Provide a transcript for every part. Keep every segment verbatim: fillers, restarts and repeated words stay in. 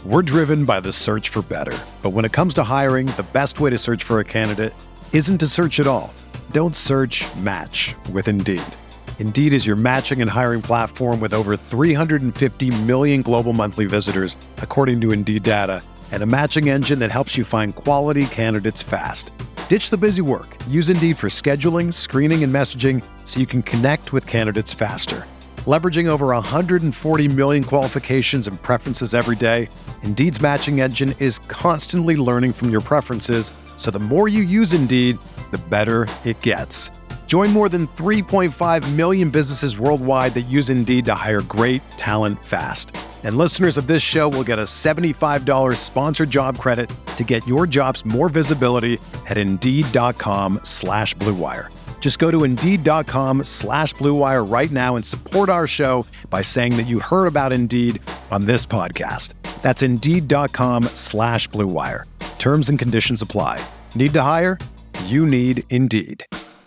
We're driven by the search for better. But when it comes to hiring, the best way to search for a candidate isn't to search at all. Don't search, match with Indeed. Indeed is your matching and hiring platform with over three hundred fifty million global monthly visitors, according to Indeed data, and a matching engine that helps you find quality candidates fast. Ditch the busy work. Use Indeed for scheduling, screening, and messaging so you can connect with candidates faster. Leveraging over one hundred forty million qualifications and preferences every day, Indeed's matching engine is constantly learning from your preferences, so the more you use Indeed, the better it gets. Join more than three point five million businesses worldwide that use Indeed to hire great talent fast. And listeners of this show will get a seventy-five dollars sponsored job credit to get your jobs more visibility at Indeed.com slash Blue Wire. Just go to Indeed.com slash Blue Wire right now and support our show by saying that you heard about Indeed on this podcast. That's Indeed.com slash Blue Wire. Terms and conditions apply. Need to hire? You need Indeed.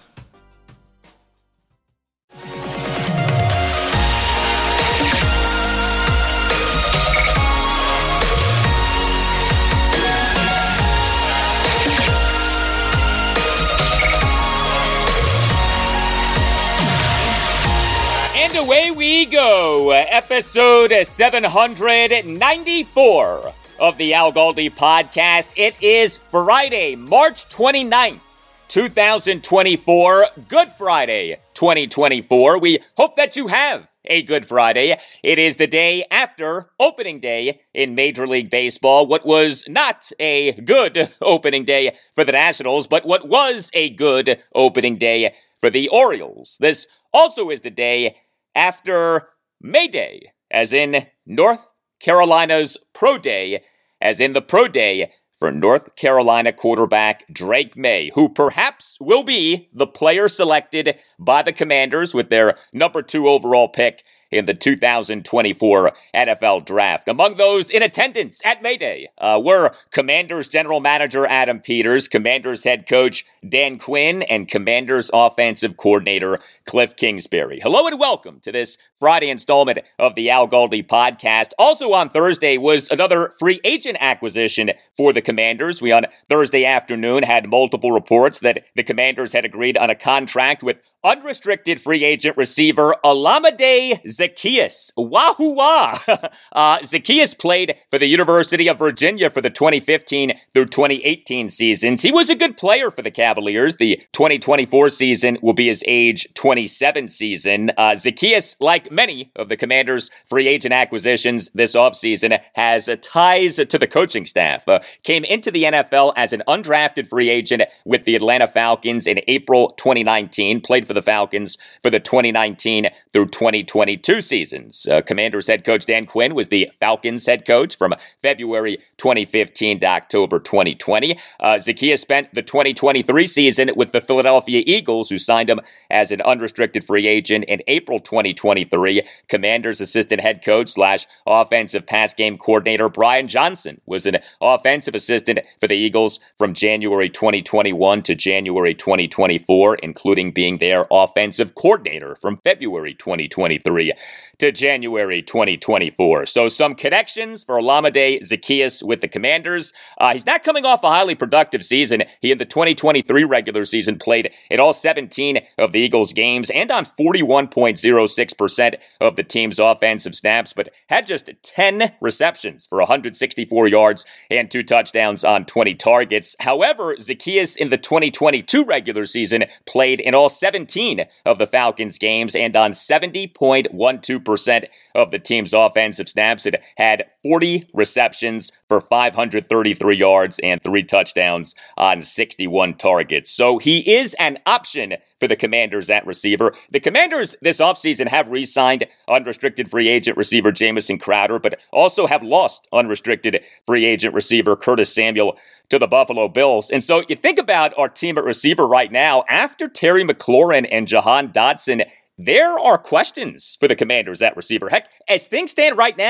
And away we go, episode seven hundred ninety-four of the Al Galdi podcast. It is Friday, March twenty-ninth, twenty twenty-four, Good Friday twenty twenty-four. We hope that you have a Good Friday. It is the day after opening day in Major League Baseball. What was not a good opening day for the Nationals, but what was a good opening day for the Orioles. This also is the day after May Day, as in North Carolina's Pro Day, as in the Pro Day for North Carolina quarterback Drake Maye, who perhaps will be the player selected by the Commanders with their number two overall pick in the two thousand twenty-four N F L Draft. Among those in attendance at May Day uh, were Commanders General Manager Adam Peters, Commanders Head Coach Dan Quinn, and Commanders Offensive Coordinator Cliff Kingsbury. Hello and welcome to this Friday installment of the Al Galdi podcast. Also on Thursday was another free agent acquisition for the Commanders. We on Thursday afternoon had multiple reports that the Commanders had agreed on a contract with unrestricted free agent receiver Olamide Zaccheaus. Wahoo wah! uh, Zaccheaus played for the University of Virginia for the twenty fifteen through twenty eighteen seasons. He was a good player for the Cavaliers. The twenty twenty-four season will be his age twenty-seven season. Uh, Zaccheaus, like many of the Commanders' free agent acquisitions this offseason, has uh, ties to the coaching staff. Uh, came into the N F L as an undrafted free agent with the Atlanta Falcons in April twenty nineteen. Played for the Falcons for the twenty nineteen through twenty twenty-two seasons. Uh, Commanders head coach Dan Quinn was the Falcons head coach from February twenty fifteen to October twenty twenty. Uh, Zaccheaus spent the twenty twenty-three season with the Philadelphia Eagles, who signed him as an unrestricted free agent in April twenty twenty-three. Commanders assistant head coach slash offensive pass game coordinator Brian Johnson was an offensive assistant for the Eagles from January twenty twenty-one to January twenty twenty-four, including being their offensive coordinator from February twenty twenty-three to January twenty twenty-four. So some connections for Olamide Zaccheaus with the Commanders. Uh, he's not coming off a highly productive season. He in the twenty twenty-three regular season played in all seventeen of the Eagles games and on forty-one point oh six percent of the team's offensive snaps, but had just ten receptions for one hundred sixty-four yards and two touchdowns on twenty targets. However, Zaccheaus in the twenty twenty-two regular season played in all seventeen of the Falcons games and on seventy point one two percent of the team's offensive snaps. It had forty receptions for five hundred thirty-three yards and three touchdowns on sixty-one targets. So he is an option for the Commanders at receiver. The Commanders this offseason have re-signed unrestricted free agent receiver Jamison Crowder, but also have lost unrestricted free agent receiver Curtis Samuel to the Buffalo Bills. And so you think about our team at receiver right now, after Terry McLaurin and Jahan Dotson, there are questions for the Commanders at receiver. Heck, as things stand right now,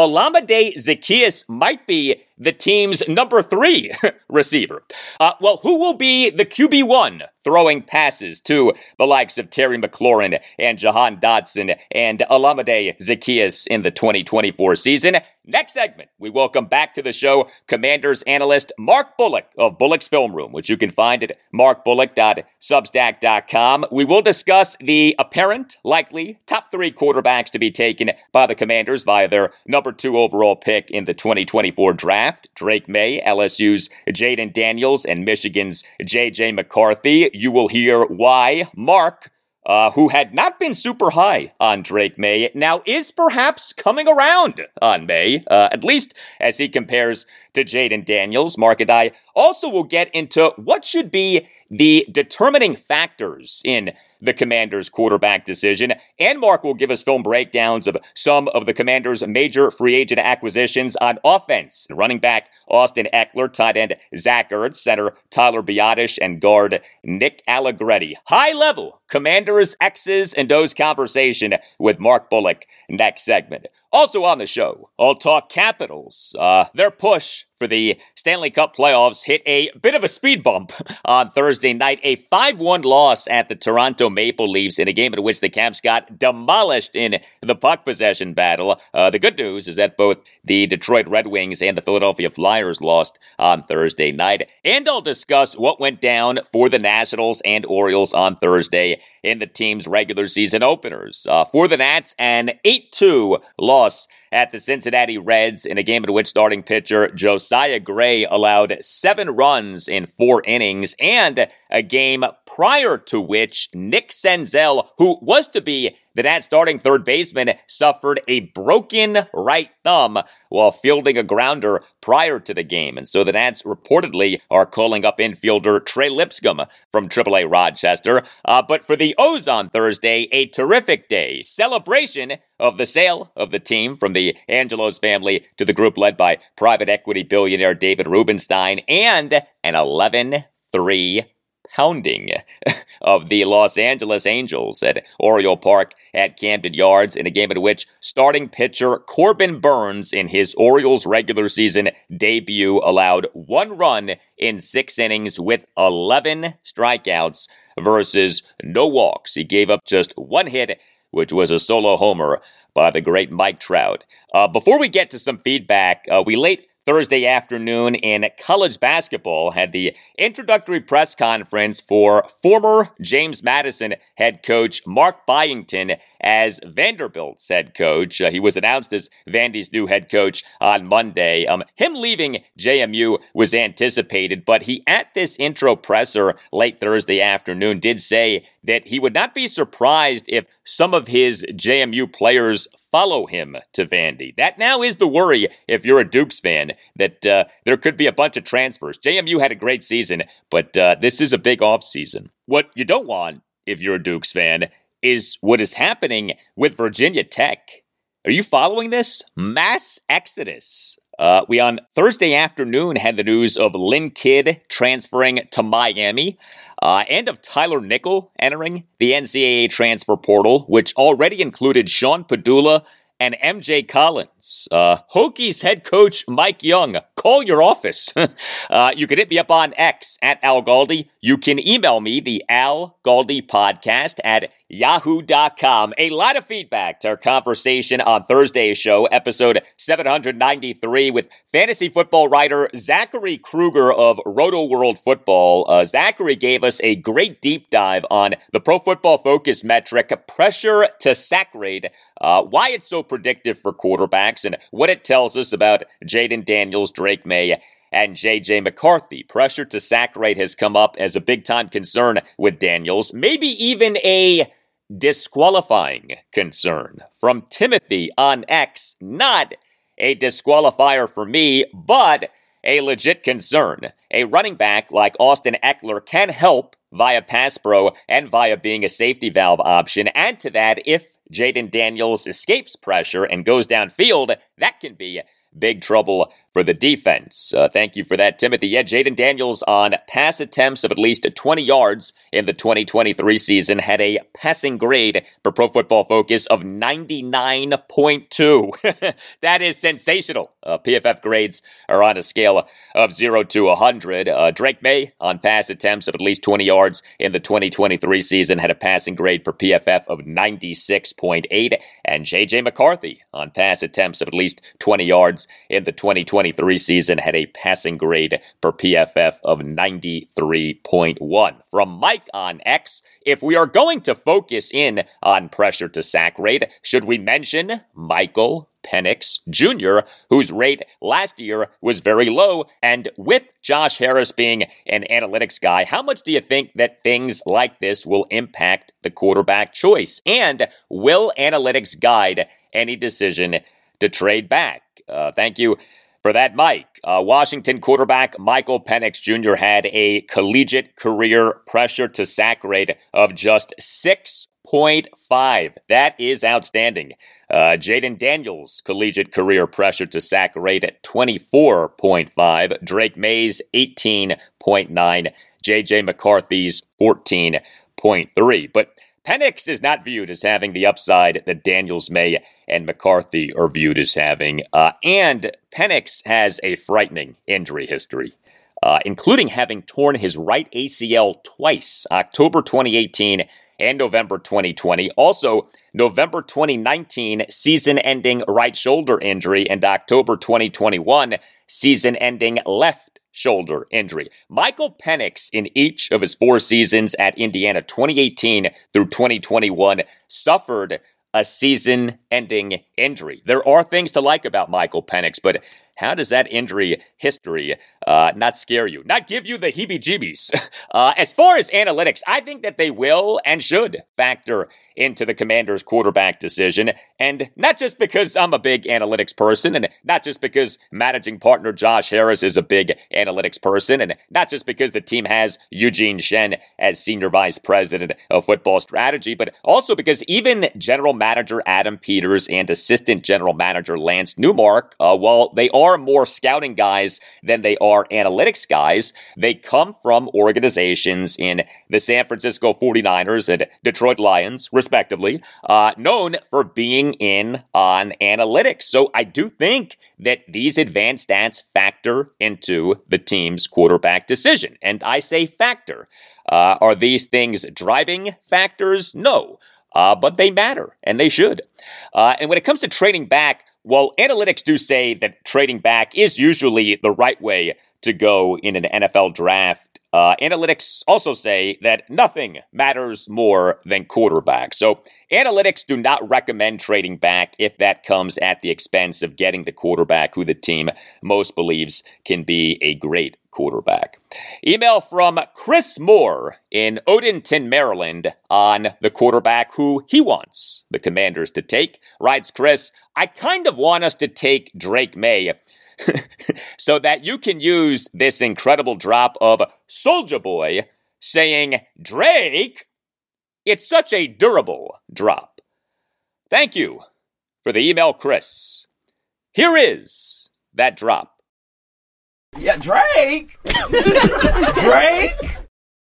Olamide Zaccheaus might be the team's number three receiver. Uh, well, who will be the Q B one throwing passes to the likes of Terry McLaurin and Jahan Dotson and Olamide Zaccheaus in the twenty twenty-four season? Next segment, we welcome back to the show Commanders analyst Mark Bullock of Bullock's Film Room, which you can find at mark bullock dot substack dot com. We will discuss the apparent, likely, top three quarterbacks to be taken by the Commanders via their number two overall pick in the twenty twenty-four draft. Drake May, L S U's Jaden Daniels, and Michigan's J J McCarthy. You will hear why Mark, Uh, who had not been super high on Drake May, now is perhaps coming around on May, uh, at least as he compares to Jaden Daniels. Mark and I also will get into what should be the determining factors in the Commanders' quarterback decision, and Mark will give us film breakdowns of some of the Commanders' major free agent acquisitions on offense. Running back Austin Eckler, tight end Zach Ertz, center Tyler Biadasz, and guard Nick Allegretti. High-level Commanders X's and O's conversation with Mark Bullock next segment. Also on the show, I'll talk Capitals. Uh, their push for the Stanley Cup playoffs hit a bit of a speed bump on Thursday night. A five one loss at the Toronto Maple Leafs in a game in which the Caps got demolished in the puck possession battle. Uh, the good news is that both the Detroit Red Wings and the Philadelphia Flyers lost on Thursday night. And I'll discuss what went down for the Nationals and Orioles on Thursday in the team's regular season openers. Uh, for the Nats, an eight two loss at the Cincinnati Reds in a game in which starting pitcher Josiah Gray allowed seven runs in four innings, and a game prior to which Nick Senzel, who was to be the Nats starting third baseman, suffered a broken right thumb while fielding a grounder prior to the game. And so the Nats reportedly are calling up infielder Trey Lipscomb from triple A Rochester. Uh, but for the O's on Thursday, a terrific day. Celebration of the sale of the team from the Angelos family to the group led by private equity billionaire David Rubenstein, and an eleven three pounding of the Los Angeles Angels at Oriole Park at Camden Yards in a game in which starting pitcher Corbin Burns in his Orioles regular season debut allowed one run in six innings with eleven strikeouts versus no walks. He gave up just one hit, which was a solo homer by the great Mike Trout. Uh, before we get to some feedback, uh, we late Thursday afternoon in college basketball had the introductory press conference for former James Madison head coach Mark Byington as Vanderbilt's head coach. Uh, he was announced as Vandy's new head coach on Monday. Um, him leaving J M U was anticipated, but he, at this intro presser late Thursday afternoon, did say that he would not be surprised if some of his J M U players follow him to Vandy. That now is the worry if you're a Dukes fan, that uh, there could be a bunch of transfers. J M U had a great season, but uh, this is a big offseason. What you don't want, if you're a Dukes fan, is what is happening with Virginia Tech. Are you following this? Mass exodus. Uh, we on Thursday afternoon had the news of Lynn Kidd transferring to Miami, uh, and of Tyler Nickel entering the N C double A transfer portal, which already included Sean Padula and M J Collins. Uh, Hokies head coach Mike Young, call your office. uh, you can hit me up on X at Al Galdi. You can email me, the Al Galdi podcast at yahoo dot com. A lot of feedback to our conversation on Thursday's show, episode seven ninety-three, with fantasy football writer Zachary Kruger of Roto World Football. Uh, Zachary gave us a great deep dive on the Pro Football Focus metric, pressure to sack rate, uh, why it's so predictive for quarterbacks, and what it tells us about Jaden Daniels, Drake May, and J J McCarthy. Pressure to sack rate has come up as a big-time concern with Daniels, maybe even a disqualifying concern. From Timothy on X, not a disqualifier for me, but a legit concern. A running back like Austin Eckler can help via pass pro and via being a safety valve option. Add to that, if Jaden Daniels escapes pressure and goes downfield, that can be big trouble for the defense. Uh, thank you for that, Timothy. Yeah, Jayden Daniels on pass attempts of at least twenty yards in the twenty twenty-three season had a passing grade for Pro Football Focus of ninety-nine point two. That is sensational. Uh, P F F grades are on a scale of zero to one hundred. Uh, Drake May on pass attempts of at least twenty yards in the twenty twenty-three season had a passing grade for P F F of ninety-six point eight. And J J McCarthy on pass attempts of at least twenty yards in the twenty twenty-three season had a passing grade for P F F of ninety-three point one. From Mike on X, if we are going to focus in on pressure to sack rate, should we mention Michael Penix Junior, whose rate last year was very low? And with Josh Harris being an analytics guy, how much do you think that things like this will impact the quarterback choice? And will analytics guide any decision to trade back? Uh, thank you for that, Mike. Uh, Washington quarterback Michael Penix Junior had a collegiate career pressure to sack rate of just six point five. That is outstanding. Uh, Jayden Daniels' collegiate career pressure to sack rate at twenty-four point five. Drake May's eighteen point nine. J J McCarthy's fourteen point three. But Penix is not viewed as having the upside that Daniels, May, and McCarthy are viewed as having. Uh, and Penix has a frightening injury history, uh, including having torn his right A C L twice, October twenty eighteen and November twenty twenty. Also, November twenty nineteen, season-ending right shoulder injury, and October twenty twenty-one, season-ending left shoulder injury. Michael Penix, in each of his four seasons at Indiana, twenty eighteen through twenty twenty-one, suffered a season-ending injury. There are things to like about Michael Penix, but how does that injury history uh, not scare you, not give you the heebie-jeebies? uh, as far as analytics, I think that they will and should factor into the Commanders' quarterback decision, and not just because I'm a big analytics person, and not just because managing partner Josh Harris is a big analytics person, and not just because the team has Eugene Shen as senior vice president of football strategy, but also because even general manager Adam Peters and assistant general manager Lance Newmark, uh, while they are more scouting guys than they are analytics guys, they come from organizations in the San Francisco forty-niners and Detroit Lions, respectively, uh, known for being in on analytics. So I do think that these advanced stats factor into the team's quarterback decision. And I say factor. Uh, are these things driving factors? No. Uh, but they matter, and they should. Uh, and when it comes to trading back, well, analytics do say that trading back is usually the right way to go in an N F L draft. Uh, analytics also say that nothing matters more than quarterback. So analytics do not recommend trading back if that comes at the expense of getting the quarterback who the team most believes can be a great quarterback. Email from Chris Moore in Odenton, Maryland on the quarterback who he wants the Commanders to take. Writes Chris, I kind of want us to take Drake May so that you can use this incredible drop of Soulja Boy saying, Drake, it's such a durable drop. Thank you for the email, Chris. Here is that drop. Yeah, Drake! Drake!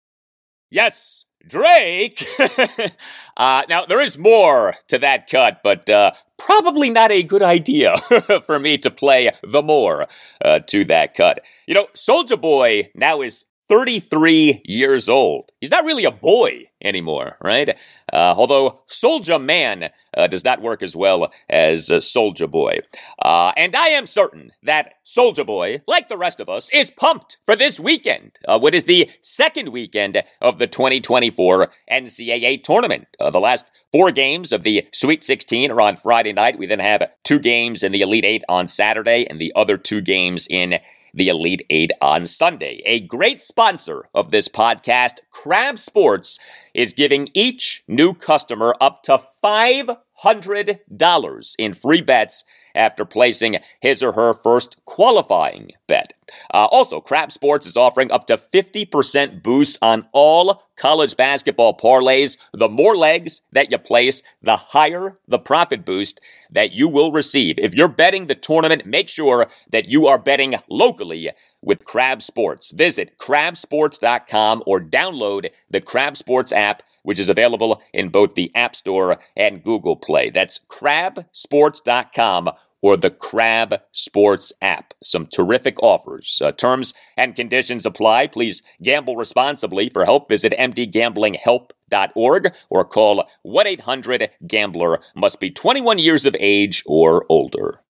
Yes, Drake! uh, now, there is more to that cut, but uh, probably not a good idea for me to play the more uh, to that cut. You know, Soulja Boy now is thirty-three years old. He's not really a boy anymore, right? Uh, although Soulja Man uh, does not work as well as uh, Soulja Boy. Uh, and I am certain that Soulja Boy, like the rest of us, is pumped for this weekend, uh, what is the second weekend of the twenty twenty-four N C double A tournament. Uh, the last four games of the Sweet sixteen are on Friday night. We then have two games in the Elite Eight on Saturday and the other two games in the Elite Eight on Sunday. A great sponsor of this podcast, Crab Sports, is giving each new customer up to five hundred dollars in free bets after placing his or her first qualifying bet. Uh, also, Crab Sports is offering up to fifty percent boosts on all college basketball parlays. The more legs that you place, the higher the profit boost that you will receive. If you're betting the tournament, make sure that you are betting locally with Crab Sports. Visit crab sports dot com or download the Crab Sports app, which is available in both the App Store and Google Play. That's crab sports dot com or the Crab Sports app. Some terrific offers. Uh, terms and conditions apply. Please gamble responsibly. For help, visit m d gambling help dot org or call one eight hundred gambler. Must be twenty-one years of age or older.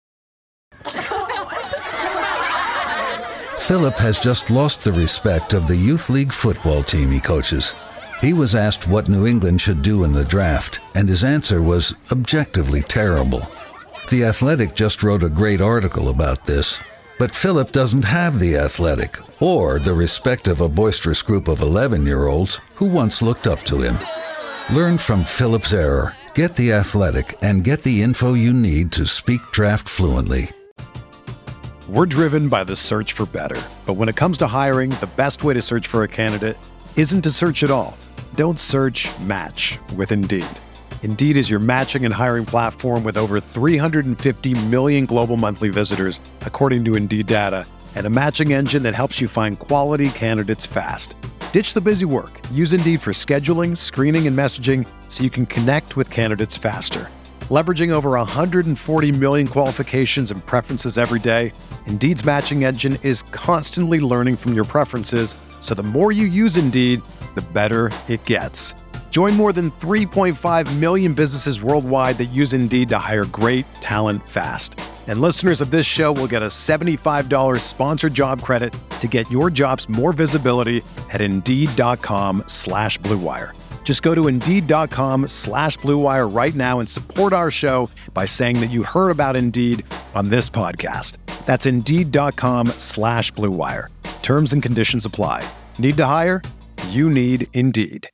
Philip has just lost the respect of the youth league football team he coaches. He was asked what New England should do in the draft, and his answer was objectively terrible. The Athletic just wrote a great article about this, but Philip doesn't have the Athletic or the respect of a boisterous group of eleven-year-olds who once looked up to him. Learn from Philip's error, get the Athletic, and get the info you need to speak draft fluently. We're driven by the search for better. But when it comes to hiring, the best way to search for a candidate isn't to search at all. Don't search, match with Indeed. Indeed is your matching and hiring platform with over three hundred fifty million global monthly visitors, according to Indeed data, and a matching engine that helps you find quality candidates fast. Ditch the busy work. Use Indeed for scheduling, screening, and messaging so you can connect with candidates faster. Leveraging over one hundred forty million qualifications and preferences every day, Indeed's matching engine is constantly learning from your preferences, so the more you use Indeed, the better it gets. Join more than three point five million businesses worldwide that use Indeed to hire great talent fast. And listeners of this show will get a seventy-five dollars sponsored job credit to get your jobs more visibility at Indeed.com slash Blue Wire. Just go to Indeed.com slash Blue Wire right now and support our show by saying that you heard about Indeed on this podcast. That's Indeed.com slash Blue Wire. Terms and conditions apply. Need to hire? You need Indeed.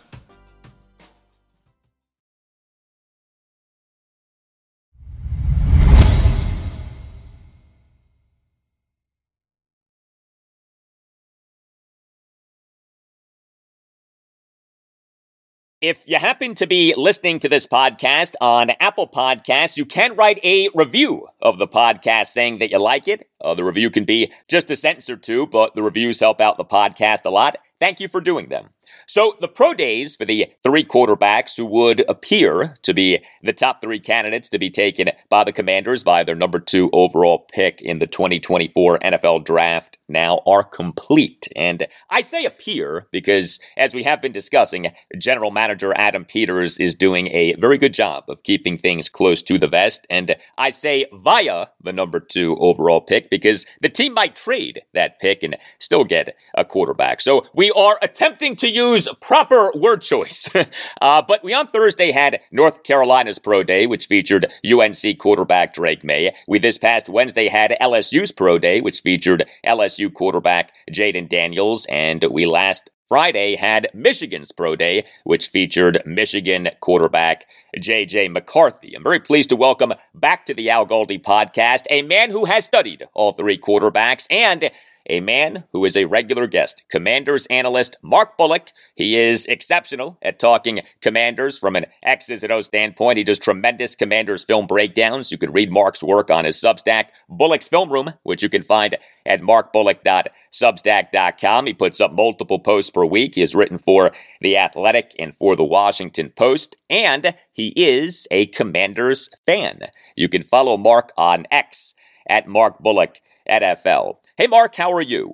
If you happen to be listening to this podcast on Apple Podcasts, you can write a review of the podcast saying that you like it. Uh, the review can be just a sentence or two, but the reviews help out the podcast a lot. Thank you for doing them. So the pro days for the three quarterbacks who would appear to be the top three candidates to be taken by the Commanders by their number two overall pick in the twenty twenty-four N F L Draft now are complete. And I say appear because, as we have been discussing, General Manager Adam Peters is doing a very good job of keeping things close to the vest. And I say via the number two overall pick because the team might trade that pick and still get a quarterback. So we are attempting to use proper word choice. uh, but we on Thursday had North Carolina's Pro Day, which featured U N C quarterback Drake May. We this past Wednesday had L S U's Pro Day, which featured L S U quarterback Jaden Daniels. And we last Friday had Michigan's Pro Day, which featured Michigan quarterback J J McCarthy. I'm very pleased to welcome back to the Al Galdi podcast a man who has studied all three quarterbacks and a man who is a regular guest, Commanders analyst Mark Bullock. He is exceptional at talking Commanders from an X's and O's standpoint. He does tremendous Commanders film breakdowns. You can read Mark's work on his Substack, Bullock's Film Room, which you can find at mark bullock dot substack dot com. He puts up multiple posts per week. He has written for The Athletic and for The Washington Post, and he is a Commanders fan. You can follow Mark on X at Mark Bullock N F L. Hey, Mark, how are you?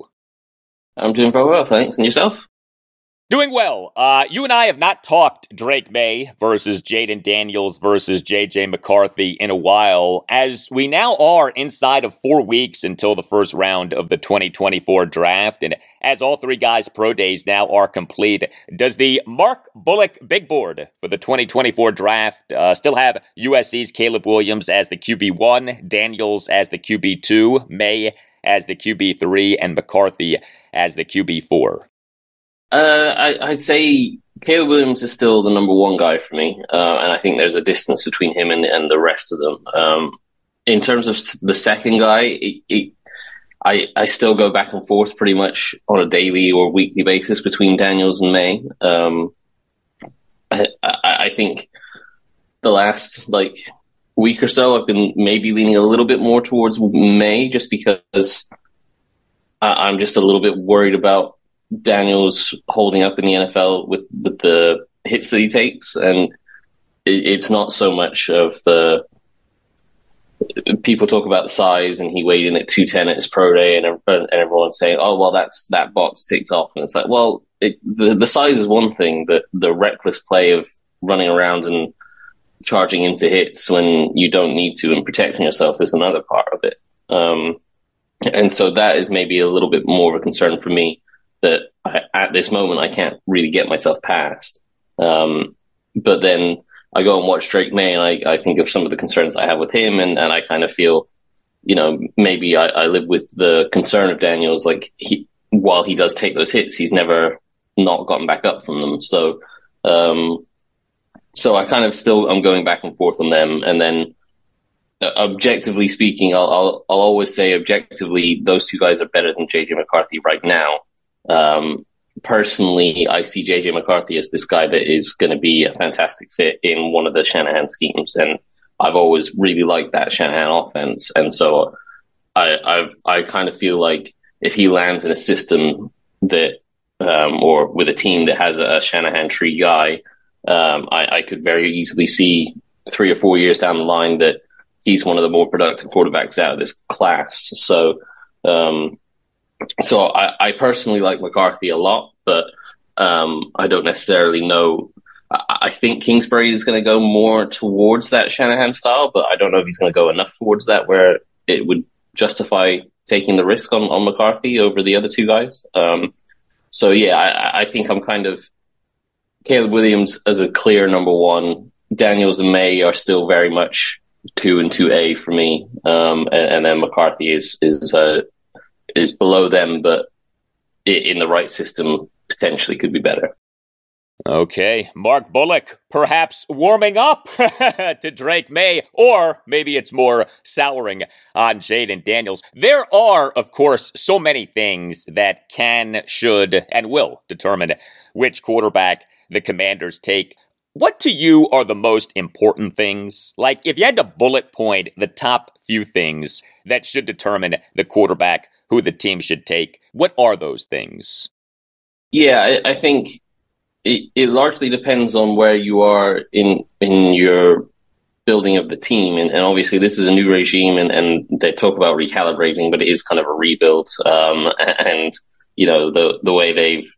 I'm doing very well, thanks. And yourself? Doing well. Uh, you and I have not talked Drake May versus Jaden Daniels versus J J McCarthy in a while, as we now are inside of four weeks until the first round of the twenty twenty-four draft. And as all three guys' pro days now are complete, does the Mark Bullock big board for the twenty twenty-four draft uh, still have U S C's Caleb Williams as the Q B one, Daniels as the Q B two, May as the Q B three, and McCarthy as the Q B four? Uh, I, I'd say Caleb Williams is still the number one guy for me, uh, and I think there's a distance between him and, and the rest of them. Um, in terms of the second guy, it, it, I, I still go back and forth pretty much on a daily or weekly basis between Daniels and May. Um, I, I, I think the last like week or so, I've been maybe leaning a little bit more towards May, just because I, I'm just a little bit worried about Daniels holding up in the N F L with, with the hits that he takes. And it, it's not so much of the people talk about the size, and he weighed in at two ten at his pro day, and, and everyone's saying, oh, well, that's that box ticked off. And it's like, well, it, the, the size is one thing, but the reckless play of running around and charging into hits when you don't need to and protecting yourself is another part of it. Um, and so that is maybe a little bit more of a concern for me, that I, at this moment I can't really get myself past. Um, but then I go and watch Drake May, and I, I think of some of the concerns I have with him, and, and I kind of feel, you know, maybe I, I live with the concern of Daniels. Like, he, while he does take those hits, he's never not gotten back up from them. So, um, so I kind of still, I'm going back and forth on them. And then uh, objectively speaking, I'll, I'll, I'll always say objectively, those two guys are better than J J McCarthy right now. Um, Personally, I see J J McCarthy as this guy that is going to be a fantastic fit in one of the Shanahan schemes, and I've always really liked that Shanahan offense. And so I I've, I kind of feel like if he lands in a system that, um, or with a team that has a, a Shanahan tree guy, um, I, I could very easily see three or four years down the line that he's one of the more productive quarterbacks out of this class. So, um, So I, I personally like McCarthy a lot, but um, I don't necessarily know. I, I think Kingsbury is going to go more towards that Shanahan style, but I don't know if he's going to go enough towards that where it would justify taking the risk on, on McCarthy over the other two guys. Um, so, yeah, I, I think I'm kind of Caleb Williams as a clear number one. Daniels and May are still very much two and two A for me, um, and, and then McCarthy is is uh, is below them, but in the right system, potentially could be better. Okay, Mark Bullock, perhaps warming up to Drake May, or maybe it's more souring on Jayden Daniels. There are, of course, so many things that can, should, and will determine which quarterback the Commanders take. What to you are the most important things? Like, if you had to bullet point the top few things that should determine the quarterback who the team should take, what are those things? Yeah, I, I think it, it largely depends on where you are in in your building of the team. And, and obviously this is a new regime, and, and they talk about recalibrating, but it is kind of a rebuild. Um, and, you know, the the way they've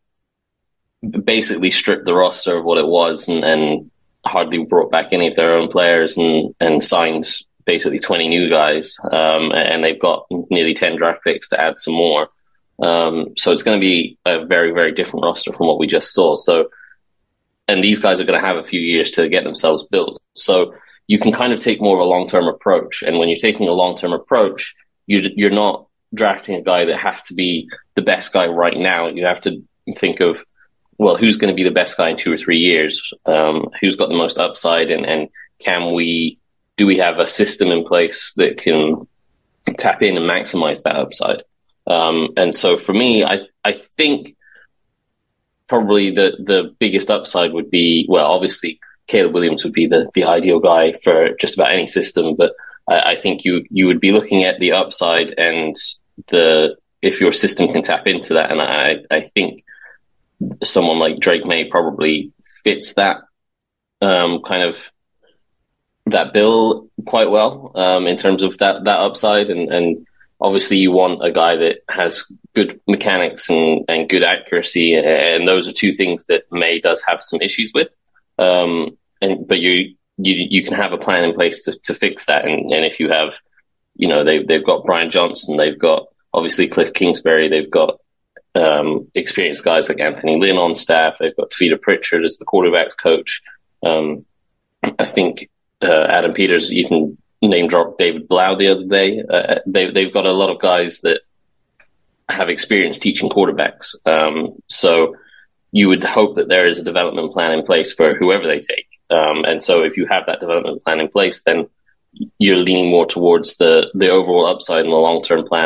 basically stripped the roster of what it was, and, and hardly brought back any of their own players, and, and signed basically twenty new guys. Um, and they've got nearly ten draft picks to add some more. Um, so it's going to be a very, very different roster from what we just saw. So, and these guys are going to have a few years to get themselves built. So you can kind of take more of a long-term approach. And when you're taking a long-term approach, you, you're not drafting a guy that has to be the best guy right now. You have to think of, well, who's going to be the best guy in two or three years? Um, who's got the most upside, and, and can we, do we have a system in place that can tap in and maximize that upside? Um, and so for me, I, I think probably the, the biggest upside would be, well, obviously Caleb Williams would be the, the ideal guy for just about any system, but I, I think you, you would be looking at the upside and the, if your system can tap into that. And I, I think someone like Drake May probably fits that, um, kind of that bill quite well, um, in terms of that, that upside. And, and obviously you want a guy that has good mechanics and, and good accuracy. And those are two things that May does have some issues with. Um, and, but you, you, you can have a plan in place to, to fix that. And, and if you have, you know, they, they've got Brian Johnson, they've got obviously Cliff Kingsbury, they've got, um, experienced guys like Anthony Lynn on staff. They've got Tavita Pritchard as the quarterback's coach. Um, I think, uh, Adam Peters even name dropped David Blau the other day. Uh, they, they've got a lot of guys that have experience teaching quarterbacks. Um, so you would hope that there is a development plan in place for whoever they take. Um, and so if you have that development plan in place, then you're leaning more towards the, the overall upside and the long-term plan of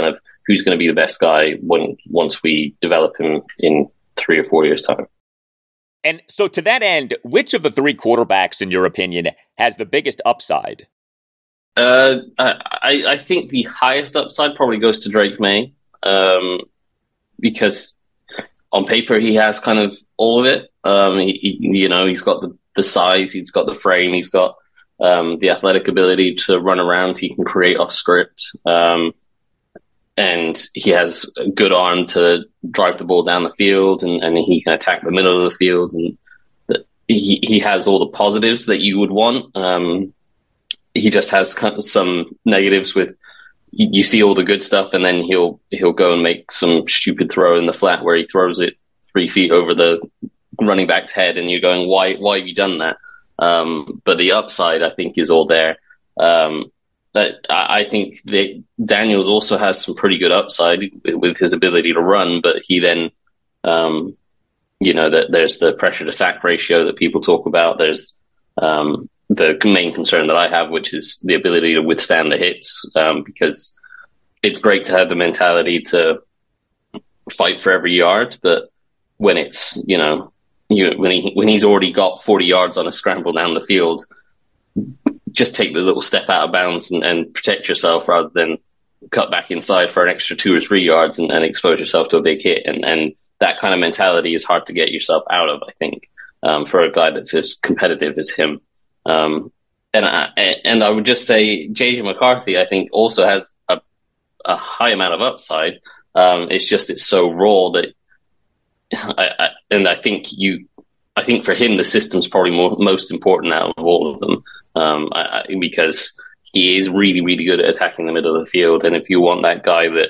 who's going to be the best guy when once we develop him in three or four years' time. And so to that end, which of the three quarterbacks, in your opinion, has the biggest upside? Uh, I, I think the highest upside probably goes to Drake May, um, because on paper he has kind of all of it. Um, he, he, you know, he's got the, the size, he's got the frame, he's got um, the athletic ability to run around. He can create off script, um, and he has a good arm to drive the ball down the field, and, and he can attack the middle of the field, and the, he he has all the positives that you would want. Um, He just has some negatives with, you see all the good stuff, and then he'll he'll go and make some stupid throw in the flat where he throws it three feet over the running back's head, and you're going, why why have you done that? Um, but the upside, I think, is all there. Um, but I, I think that Daniels also has some pretty good upside with his ability to run, but he then, um, you know, that there's the pressure to sack ratio that people talk about. There's um, the main concern that I have, which is the ability to withstand the hits, um, because it's great to have the mentality to fight for every yard, but when it's, you know, you, when he when he's already got forty yards on a scramble down the field, just take the little step out of bounds and, and protect yourself rather than cut back inside for an extra two or three yards and, and expose yourself to a big hit. And, and that kind of mentality is hard to get yourself out of, I think, um, for a guy that's as competitive as him. Um, and I, and I would just say J J McCarthy, I think, also has a, a high amount of upside. Um, it's just, it's so raw that I, I, and I think you, I think for him, the system's probably more, most important out of all of them. Um, I, I, because he is really, really good at attacking the middle of the field. And if you want that guy that,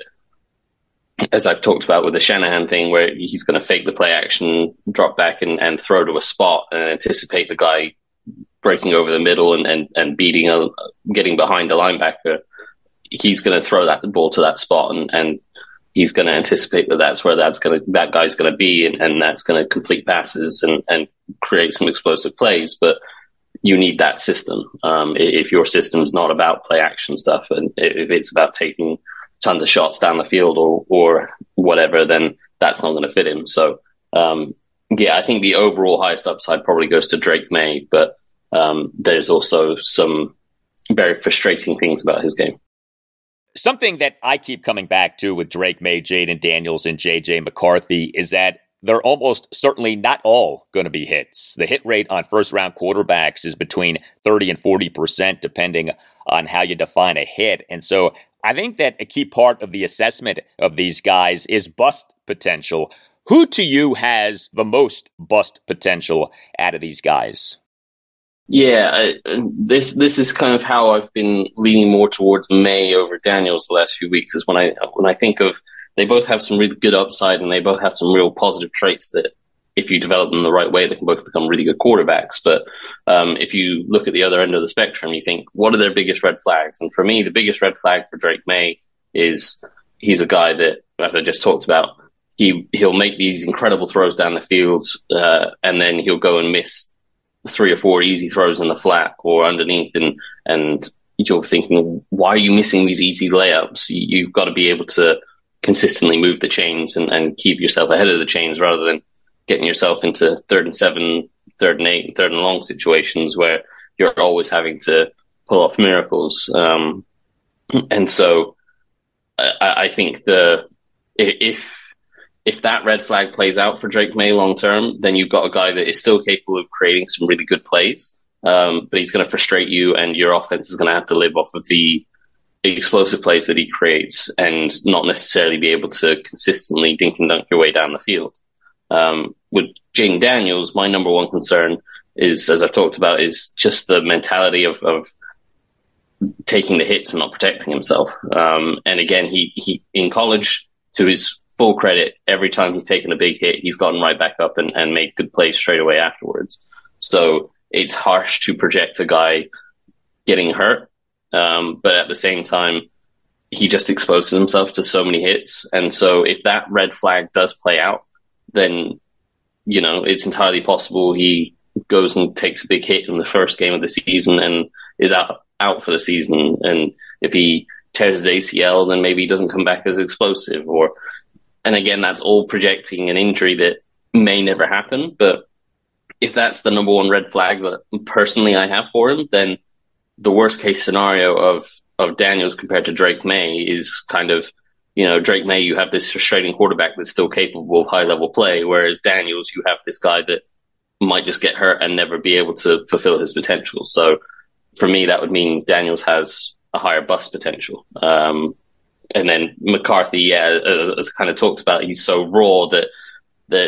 as I've talked about with the Shanahan thing, where he's going to fake the play action, drop back and, and throw to a spot and anticipate the guy breaking over the middle and, and, and beating, a, getting behind the linebacker, he's going to throw that ball to that spot, and, and he's going to anticipate that that's where that's going to, that guy's going to be, and, and that's going to complete passes and, and create some explosive plays. But you need that system. Um, if your system's not about play action stuff, and if it's about taking tons of shots down the field or, or whatever, then that's not going to fit him. So, um, yeah, I think the overall highest upside probably goes to Drake May, but um, there's also some very frustrating things about his game. Something that I keep coming back to with Drake May, Jayden Daniels, and J J McCarthy is that they're almost certainly not all going to be hits. The hit rate on first-round quarterbacks is between thirty and forty percent, depending on how you define a hit. And so I think that a key part of the assessment of these guys is bust potential. Who to you has the most bust potential out of these guys? Yeah, I, this this is kind of how I've been leaning more towards May over Daniels the last few weeks. Is when I when I think of, they both have some really good upside, and they both have some real positive traits that, if you develop them the right way, they can both become really good quarterbacks. But um, if you look at the other end of the spectrum, you think, what are their biggest red flags? And for me, the biggest red flag for Drake May is he's a guy that, as I just talked about, he he'll make these incredible throws down the field, uh, and then he'll go and miss three or four easy throws in the flat or underneath, and and you're thinking, why are you missing these easy layups? You, you've got to be able to consistently move the chains and, and keep yourself ahead of the chains rather than getting yourself into third and seven, third and eight, and third and long situations where you're always having to pull off miracles. Um, and so I, I think the if If that red flag plays out for Drake May long term, then you've got a guy that is still capable of creating some really good plays, um, but he's going to frustrate you, and your offense is going to have to live off of the explosive plays that he creates and not necessarily be able to consistently dink and dunk your way down the field. Um, with Jayden Daniels, my number one concern is, as I've talked about, is just the mentality of, of taking the hits and not protecting himself. Um, and again, he, he in college, to his full credit, every time he's taken a big hit, he's gotten right back up and, and made good plays straight away afterwards. So it's harsh to project a guy getting hurt, um, but at the same time, he just exposes himself to so many hits. And so if that red flag does play out, then, you know, it's entirely possible he goes and takes a big hit in the first game of the season and is out, out for the season. And if he tears his A C L, then maybe he doesn't come back as explosive. Or, and again, that's all projecting an injury that may never happen. But if that's the number one red flag that personally I have for him, then the worst case scenario of, of Daniels compared to Drake May is kind of, you know, Drake May, you have this frustrating quarterback that's still capable of high level play, whereas Daniels, you have this guy that might just get hurt and never be able to fulfill his potential. So for me, that would mean Daniels has a higher bust potential. Um, and then McCarthy, yeah, as kind of talked about, he's so raw that that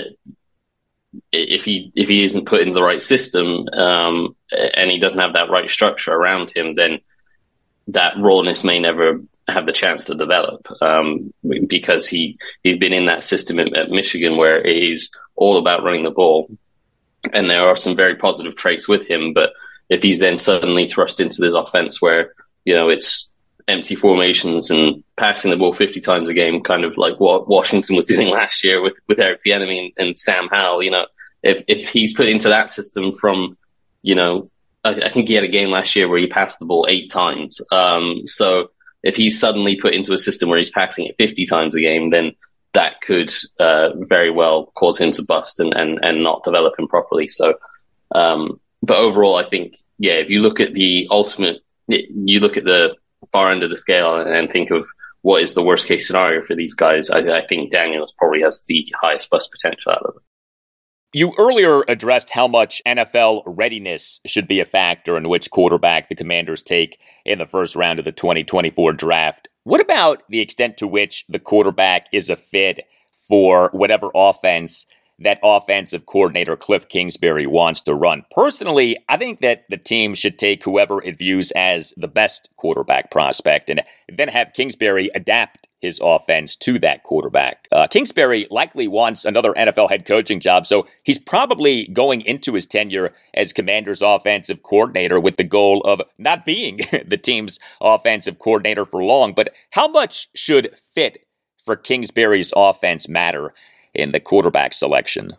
if he if he isn't put in the right system um, and he doesn't have that right structure around him, then that rawness may never have the chance to develop um, because he he's been in that system at, at Michigan where he's all about running the ball, and there are some very positive traits with him. But if he's then suddenly thrust into this offense where, you know, it's empty formations and passing the ball fifty times a game, kind of like what Washington was doing last year with, with Eric Bieniemy and, and Sam Howell, you know, if, if he's put into that system from, you know, I, I think he had a game last year where he passed the ball eight times. Um, so if he's suddenly put into a system where he's passing it fifty times a game, then that could uh, very well cause him to bust and, and, and not develop him properly. So, um, but overall, I think, yeah, if you look at the ultimate, you look at the far end of the scale and think of what is the worst case scenario for these guys, I, I think Daniels probably has the highest bust potential out of it. You earlier addressed how much N F L readiness should be a factor in which quarterback the Commanders take in the first round of the twenty twenty-four draft. What about the extent to which the quarterback is a fit for whatever offense that offensive coordinator Cliff Kingsbury wants to run? Personally, I think that the team should take whoever it views as the best quarterback prospect and then have Kingsbury adapt his offense to that quarterback. Uh, Kingsbury likely wants another N F L head coaching job, so he's probably going into his tenure as Commanders offensive coordinator with the goal of not being the team's offensive coordinator for long. But how much should fit for Kingsbury's offense matter in the quarterback selection?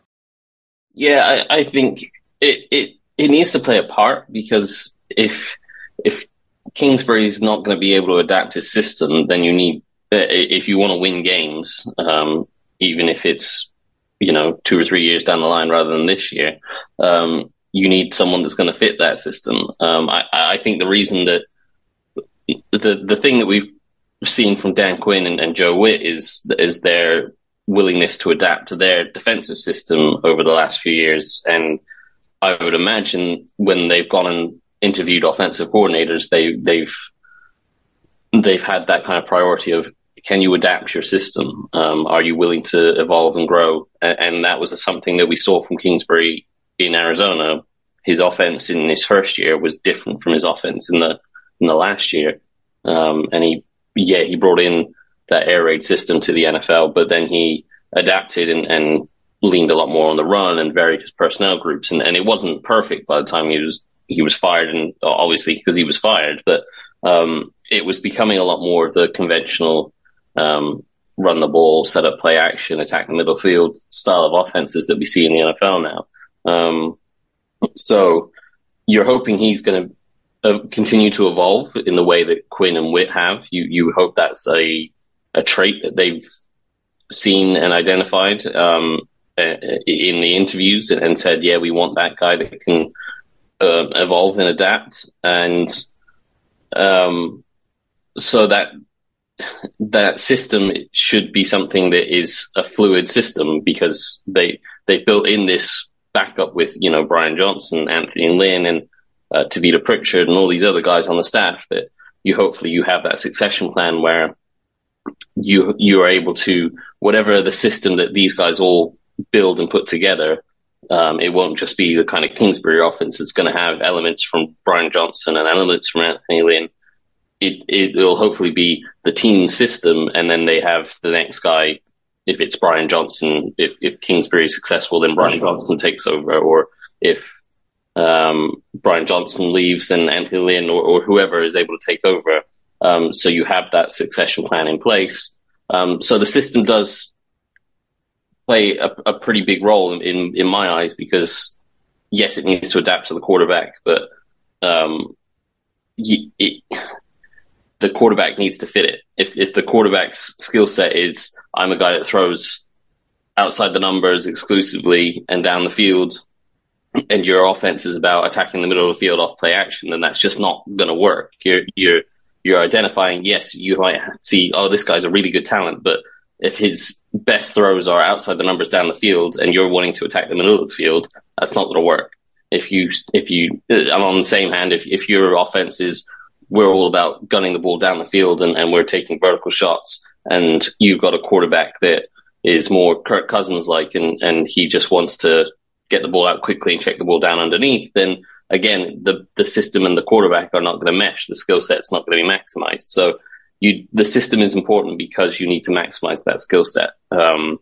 Yeah, I, I think it, it it needs to play a part, because if if Kingsbury's not going to be able to adapt his system, then you need, if you want to win games, um, even if it's, you know, two or three years down the line rather than this year, um, you need someone that's going to fit that system. Um, I, I think the reason that the the thing that we've seen from Dan Quinn and, and Joe Witt is is their willingness to adapt to their defensive system over the last few years. And I would imagine when they've gone and interviewed offensive coordinators, they, they've they've had that kind of priority of, can you adapt your system? Um, are you willing to evolve and grow? And, and that was something that we saw from Kingsbury in Arizona. His offense in his first year was different from his offense in the in the last year. Um, and he, yeah, he brought in that air raid system to the N F L, but then he adapted and, and leaned a lot more on the run and varied his personnel groups. And, and it wasn't perfect by the time he was he was fired, and obviously because he was fired, but um, it was becoming a lot more of the conventional um, run the ball, set up play action, attack the middle field style of offenses that we see in the N F L now. Um, so you're hoping he's going to uh, continue to evolve in the way that Quinn and Witt have. You you hope that's a a trait that they've seen and identified um, in the interviews and, and said, yeah, we want that guy that can uh, evolve and adapt. And um, so that that system should be something that is a fluid system, because they they built in this backup with, you know, Brian Johnson, Anthony Lynn, and uh, Tavita Pritchard and all these other guys on the staff, that you hopefully you have that succession plan where you you are able to, whatever the system that these guys all build and put together, um, it won't just be the kind of Kingsbury offense. It's going to have elements from Brian Johnson and elements from Anthony Lynn. It, it will hopefully be the team system, and then they have the next guy. If it's Brian Johnson, if, if Kingsbury is successful, then Brian Johnson takes over. Or if um, Brian Johnson leaves, then Anthony Lynn or, or whoever is able to take over. Um, so you have that succession plan in place. Um, so the system does play a, a pretty big role in, in my eyes, because yes, it needs to adapt to the quarterback, but um, it, the quarterback needs to fit it. If if the quarterback's skill set is, I'm a guy that throws outside the numbers exclusively and down the field, and your offense is about attacking the middle of the field off play action, then that's just not going to work. You're you're you're identifying, yes, you might see, oh, this guy's a really good talent, but if his best throws are outside the numbers down the field and you're wanting to attack the middle of the field, that's not going to work. If you, if you, and on the same hand, if, if your offense is, we're all about gunning the ball down the field and, and we're taking vertical shots, and you've got a quarterback that is more Kirk Cousins-like and, and he just wants to get the ball out quickly and check the ball down underneath, then again, the, the system and the quarterback are not going to mesh. The skill set's not going to be maximized. So you, the system is important because you need to maximize that skill set. Um,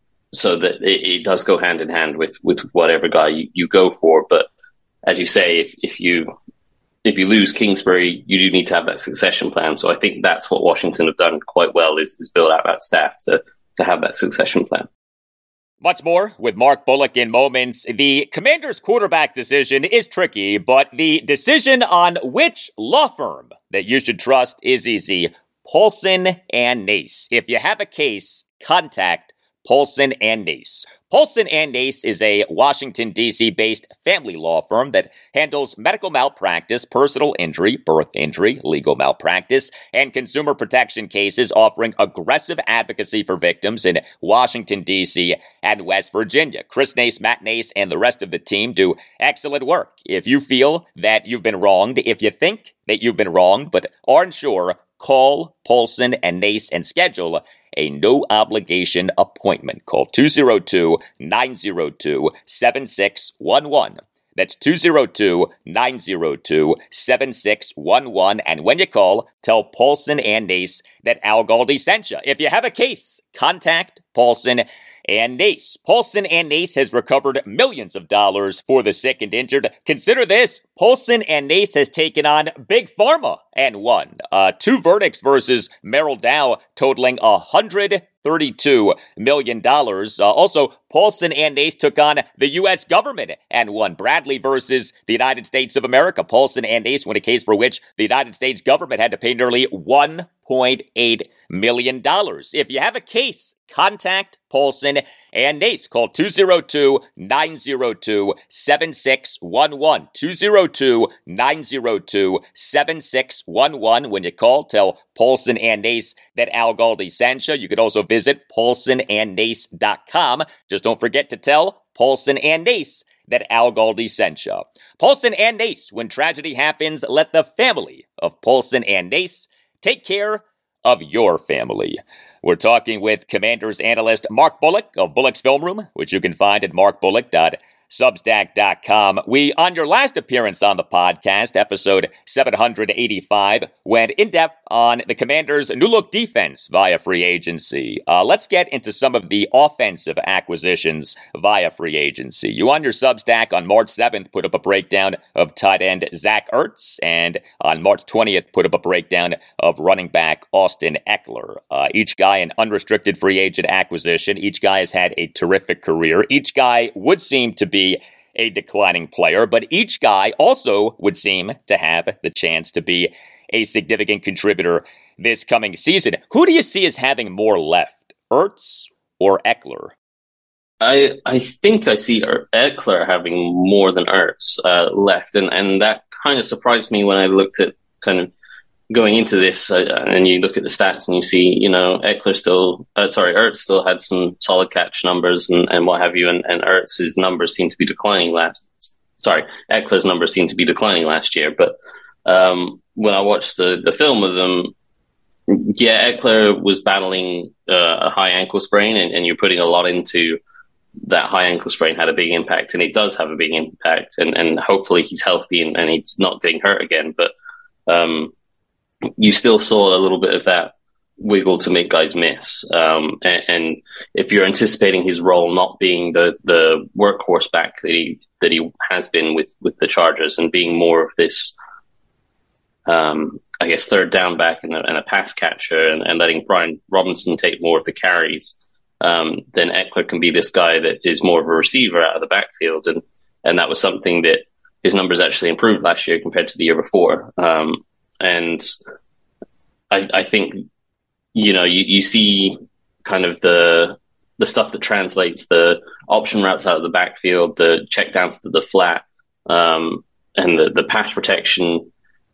so that it, it does go hand in hand with, with whatever guy you, you go for. But as you say, if, if you, if you lose Kingsbury, you do need to have that succession plan. So I think that's what Washington have done quite well, is, is build out that staff to, to have that succession plan. Much more with Mark Bullock in moments. The Commanders' quarterback decision is tricky, but the decision on which law firm that you should trust is easy. Paulson and Nace. If you have a case, contact Paulson and Nace. Paulson and Nace is a Washington, D C-based family law firm that handles medical malpractice, personal injury, birth injury, legal malpractice, and consumer protection cases, offering aggressive advocacy for victims in Washington, D C and West Virginia. Chris Nace, Matt Nace, and the rest of the team do excellent work. If you feel that you've been wronged, if you think that you've been wronged but aren't sure, call Paulson and Nace and schedule a no-obligation appointment. Call two oh two, nine oh two, seven six one one. That's two oh two, nine oh two, seven six one one. And when you call, tell Paulson and Nace that Al Galdi sent you. If you have a case, contact Paulson and Nace. Paulson and Nace has recovered millions of dollars for the sick and injured. Consider this. Paulson and Nace has taken on Big Pharma and won. Uh, two verdicts versus Merrill Dow totaling one hundred thirty-two million dollars. Uh, also, Paulson and Nace took on the U S government and won. Bradley versus the United States of America. Paulson and Nace won a case for which the United States government had to pay nearly one point eight million dollars. If you have a case, contact Paulson and Nace. Call two oh two, nine oh two, seven six one one. two oh two, nine oh two, seven six one one. When you call, tell Paulson and Nace that Al Galdi sent you. You could also visit paulson and nace dot com. Just don't forget to tell Paulson and Nace that Al Galdi sent you. Paulson and Nace, when tragedy happens, let the family of Paulson and Nace take care of your family. We're talking with Commanders analyst Mark Bullock of Bullock's Film Room, which you can find at mark bullock dot substack dot com. We, on your last appearance on the podcast, episode seven eighty-five, went in-depth on the Commanders' new-look defense via free agency. Uh, let's get into some of the offensive acquisitions via free agency. You, on your Substack, on March seventh, put up a breakdown of tight end Zach Ertz, and on March twentieth, put up a breakdown of running back Austin Ekeler. Uh, each guy an unrestricted free agent acquisition. Each guy has had a terrific career. Each guy would seem to be a declining player, but each guy also would seem to have the chance to be a significant contributor this coming season. Who do you see as having more left, Ertz or Ekeler? I I think I see Ekeler having more than Ertz uh, left, and, and that kind of surprised me when I looked at kind of going into this, uh, and you look at the stats and you see, you know, Ekeler still, uh, sorry, Ertz still had some solid catch numbers and, and what have you, and, and Ertz's numbers seem to be declining last, sorry, Ekeler's numbers seem to be declining last year. But um, when I watched the, the film of them, yeah, Ekeler was battling uh, a high ankle sprain, and, and you're putting a lot into that high ankle sprain had a big impact, and it does have a big impact, and, and hopefully he's healthy and, and he's not getting hurt again. But um, you still saw a little bit of that wiggle to make guys miss. Um, and, and if you're anticipating his role not being the, the workhorse back that he, that he has been with, with the Chargers, and being more of this, um, I guess, third down back and a, and a pass catcher, and, and letting Brian Robinson take more of the carries, um, then Ekeler can be this guy that is more of a receiver out of the backfield. And, and that was something that his numbers actually improved last year compared to the year before. Um, And I, I think, you know, you, you see kind of the the stuff that translates the option routes out of the backfield, the check downs to the flat, um, and the, the pass protection.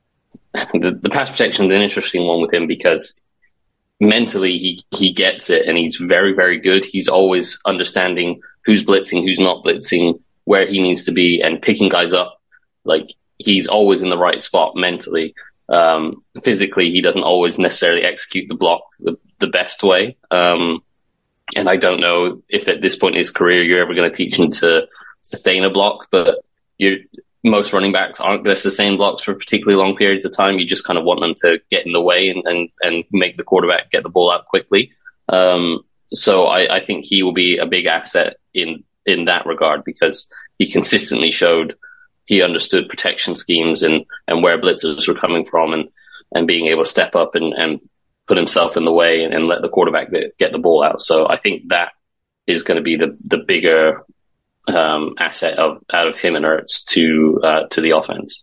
The, the pass protection is an interesting one with him because mentally he, he gets it and he's very, very good. He's always understanding who's blitzing, who's not blitzing, where he needs to be, and picking guys up. Like, he's always in the right spot mentally. Um, physically, he doesn't always necessarily execute the block the, the best way. Um, and I don't know if at this point in his career you're ever going to teach him to sustain a block, but you're most running backs aren't going to sustain blocks for particularly long periods of time. You just kind of want them to get in the way and, and, and make the quarterback get the ball out quickly. Um, so I, I think he will be a big asset in, in that regard because he consistently showed he understood protection schemes and, and where blitzers were coming from and, and being able to step up and, and put himself in the way and, and let the quarterback get the ball out. So I think that is going to be the, the bigger Um, asset of out of him and Ertz to uh, to the offense.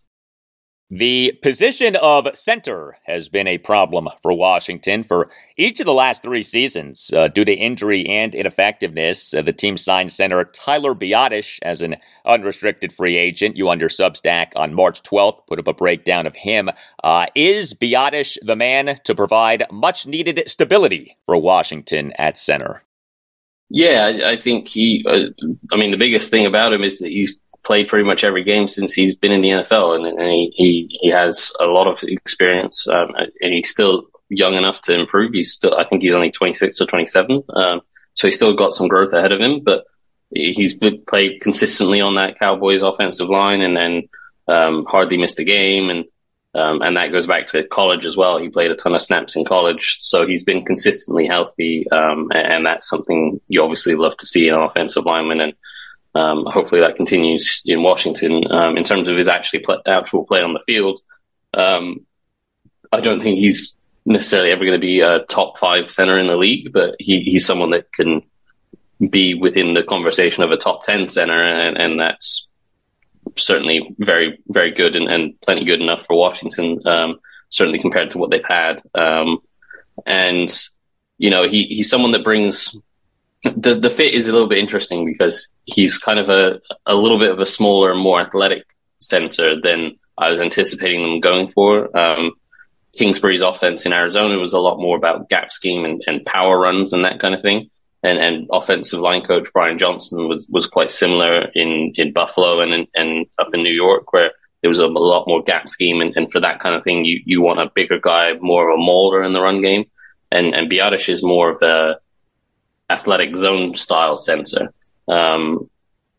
The position of center has been a problem for Washington for each of the last three seasons. Uh, due to injury and ineffectiveness, uh, the team signed center Tyler Biadasz as an unrestricted free agent. You on your Substack on March twelfth put up a breakdown of him. Uh, is Biadasz the man to provide much-needed stability for Washington at center? Yeah, I, I think he, uh, I mean, the biggest thing about him is that he's played pretty much every game since he's been in the N F L, and, and he, he, he has a lot of experience, um, and he's still young enough to improve. He's still, I think he's only twenty-six or twenty-seven, um, so he's still got some growth ahead of him, but he's been, played consistently on that Cowboys offensive line and then um, hardly missed a game, and Um, and that goes back to college as well. He played a ton of snaps in college, so he's been consistently healthy, um, and, and that's something you obviously love to see in an offensive lineman, and um, hopefully that continues in Washington. Um, in terms of his actually play, actual play on the field, um, I don't think he's necessarily ever going to be a top five center in the league, but he, he's someone that can be within the conversation of a top ten center, and, and that's certainly very, very good and, and plenty good enough for Washington, um, certainly compared to what they've had. Um, and, you know, he, he's someone that brings the, the fit is a little bit interesting because he's kind of a, a little bit of a smaller, more athletic center than I was anticipating them going for. Um, Kingsbury's offense in Arizona was a lot more about gap scheme and, and power runs and that kind of thing. And, and offensive line coach Brian Johnson was, was quite similar in, in Buffalo and, in, and up in New York, where there was a, a lot more gap scheme. And, and for that kind of thing, you, you want a bigger guy, more of a mauler in the run game. And, and Biadasz is more of a athletic zone style center. Um,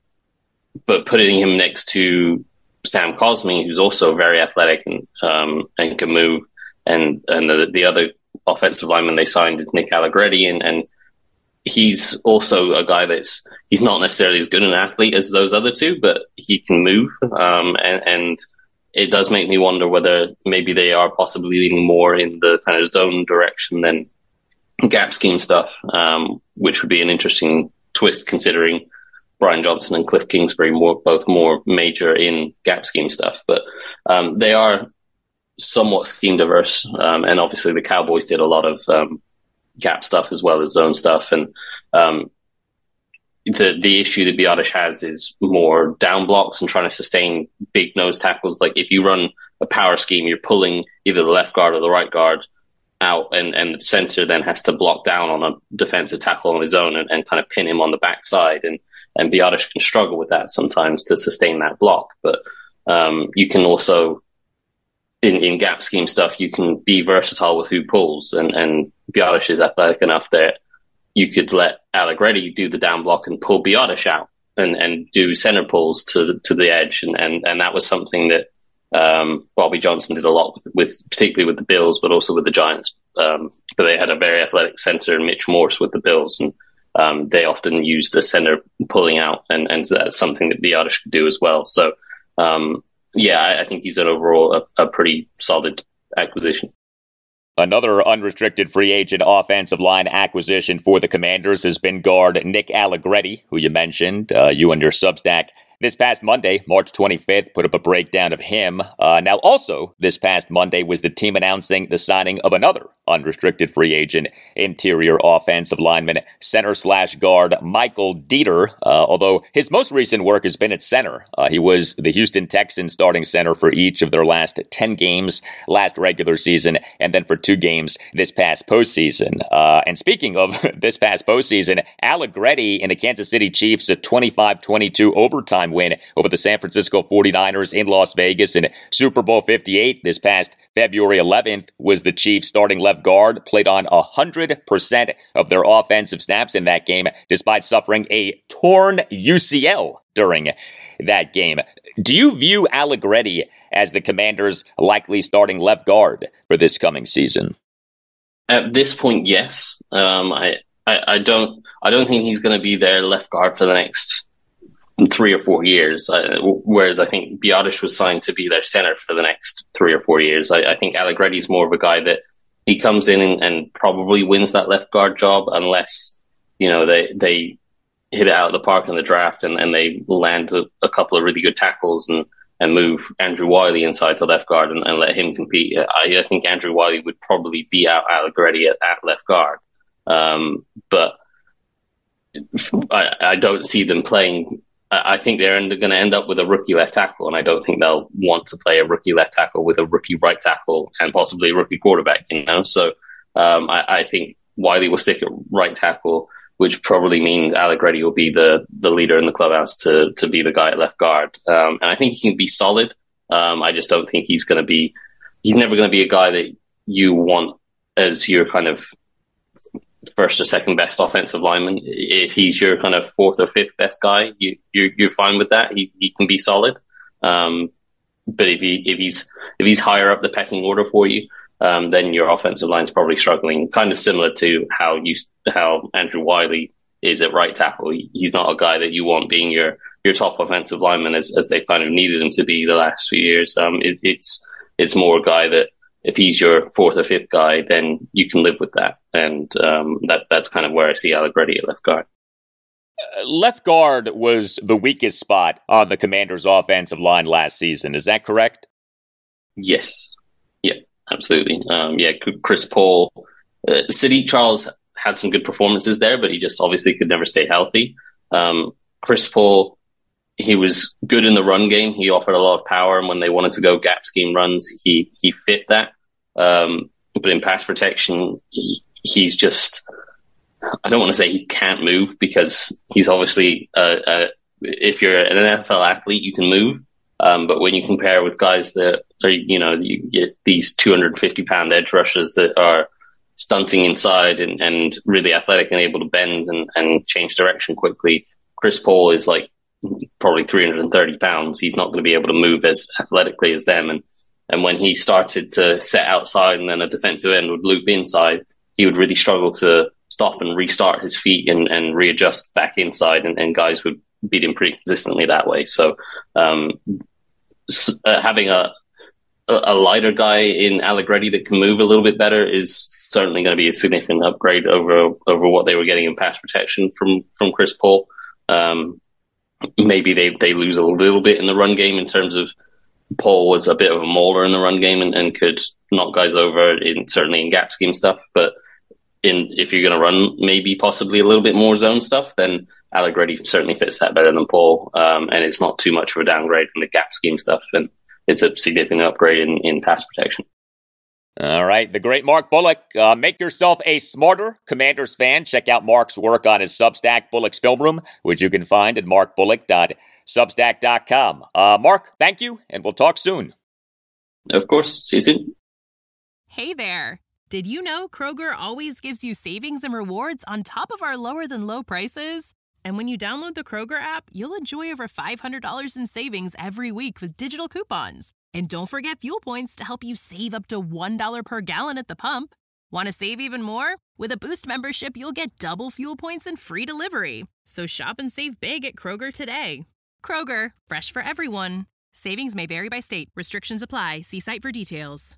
but putting him next to Sam Cosmi, who's also very athletic and, um, and can move, and, and the, the other offensive lineman they signed is Nick Allegretti, and, and he's also a guy that's, he's not necessarily as good an athlete as those other two, but he can move. Um, and, and it does make me wonder whether maybe they are possibly leaning more in the kind of zone direction than gap scheme stuff, um, which would be an interesting twist considering Brian Johnson and Cliff Kingsbury more, both more major in gap scheme stuff. But um, they are somewhat scheme diverse. Um, and obviously the Cowboys did a lot of um, gap stuff as well as zone stuff. And um, the the issue that Biadasz has is more down blocks and trying to sustain big nose tackles. Like if you run a power scheme, you're pulling either the left guard or the right guard out, and, and the center then has to block down on a defensive tackle on his own and, and kind of pin him on the backside. And, and Biadasz can struggle with that sometimes to sustain that block. But um, you can also, in, in gap scheme stuff, you can be versatile with who pulls, and, and Biadasz is athletic enough that you could let Allegretti do the down block and pull Biadasz out and, and do center pulls to the, to the edge. And, and, and that was something that um, Bobby Johnson did a lot with, with, particularly with the Bills, but also with the Giants. Um, but they had a very athletic center, Mitch Morse, with the Bills, and um, they often used a center pulling out, and, and that's something that Biadasz could do as well. So, um, yeah, I, I think he's an overall a, a pretty solid acquisition. Another unrestricted free agent offensive line acquisition for the Commanders has been guard Nick Allegretti, who you mentioned. Uh, you and your Substack This past Monday, March twenty-fifth, put up a breakdown of him. Uh, now, also, this past Monday was the team announcing the signing of another unrestricted free agent, interior offensive lineman, center slash guard Michael Deiter. Uh, although his most recent work has been at center. Uh, he was the Houston Texans starting center for each of their last ten games last regular season, and then for two games this past postseason. Uh, and speaking of this past postseason, Allegretti and the Kansas City Chiefs, a twenty-five twenty-two overtime win over the San Francisco forty-niners in Las Vegas in Super Bowl fifty-eight this past February eleventh was the Chiefs starting left guard, played on one hundred percent of their offensive snaps in that game despite suffering a torn U C L during that game. Do you view Allegretti as the Commanders' likely starting left guard for this coming season? At this point, yes. Um, I, I, I don't I don't think he's going to be their left guard for the next three or four years, uh, whereas I think Biadasz was signed to be their center for the next three or four years. I, I think Allegretti is more of a guy that he comes in and, and probably wins that left guard job unless, you know, they they hit it out of the park in the draft and, and they land a, a couple of really good tackles and, and move Andrew Wiley inside to left guard and, and let him compete. I, I think Andrew Wiley would probably beat out Allegretti at, at left guard. Um, but I, I don't see them playing. I think they're going to end up with a rookie left tackle, and I don't think they'll want to play a rookie left tackle with a rookie right tackle and possibly a rookie quarterback, you know? So um, I, I think Wiley will stick at right tackle, which probably means Allegretti will be the, the leader in the clubhouse to to be the guy at left guard. Um, and I think he can be solid. Um, I just don't think he's going to be, he's never going to be a guy that you want as your kind of first or second best offensive lineman. If he's your kind of fourth or fifth best guy, you, you're, you're fine with that. He, he can be solid. Um, but if he, if he's, if he's higher up the pecking order for you, um, then your offensive line's probably struggling, kind of similar to how you, how Andrew Wiley is at right tackle. He's not a guy that you want being your, your top offensive lineman as, as they kind of needed him to be the last few years. Um, it, it's, it's more a guy that, if he's your fourth or fifth guy, then you can live with that. And um, that that's kind of where I see Allegretti at left guard. Uh, left guard was the weakest spot on the Commanders' offensive line last season. Is that correct? Yes. Yeah, absolutely. Um, yeah, Chris Paul. Uh, Sadiq Charles had some good performances there, but he just obviously could never stay healthy. Um, Chris Paul, he was good in the run game. He offered a lot of power, and when they wanted to go gap scheme runs, he he fit that. Um, but in pass protection, he, he's just, I don't want to say he can't move, because he's obviously, uh, uh, if you're an N F L athlete, you can move. Um, but when you compare with guys that are, you know, you get these two hundred fifty pound edge rushers that are stunting inside and, and really athletic and able to bend and, and change direction quickly, Chris Paul is like probably three hundred thirty pounds. He's not going to be able to move as athletically as them. And And when he started to set outside and then a defensive end would loop inside, he would really struggle to stop and restart his feet and, and readjust back inside. And, and guys would beat him pretty consistently that way. So um, uh, having a, a lighter guy in Allegretti that can move a little bit better is certainly going to be a significant upgrade over over what they were getting in pass protection from, from Chris Paul. Um, maybe they, they lose a little bit in the run game in terms of Paul was a bit of a mauler in the run game and, and could knock guys over in certainly in gap scheme stuff. But in if you're going to run maybe possibly a little bit more zone stuff, then Allegretti certainly fits that better than Paul. Um, and it's not too much of a downgrade from the gap scheme stuff. And it's a significant upgrade in, in pass protection. All right, the great Mark Bullock. Uh, make yourself a smarter Commanders fan. Check out Mark's work on his Substack, Bullock's Film Room, which you can find at mark bullock dot substack dot com. Uh, Mark, thank you, and we'll talk soon. Of course. See you soon. Hey there. Did you know Kroger always gives you savings and rewards on top of our lower-than-low prices? And when you download the Kroger app, you'll enjoy over five hundred dollars in savings every week with digital coupons. And don't forget fuel points to help you save up to one dollar per gallon at the pump. Want to save even more? With a Boost membership, you'll get double fuel points and free delivery. So shop and save big at Kroger today. Kroger, fresh for everyone. Savings may vary by state. Restrictions apply. See site for details.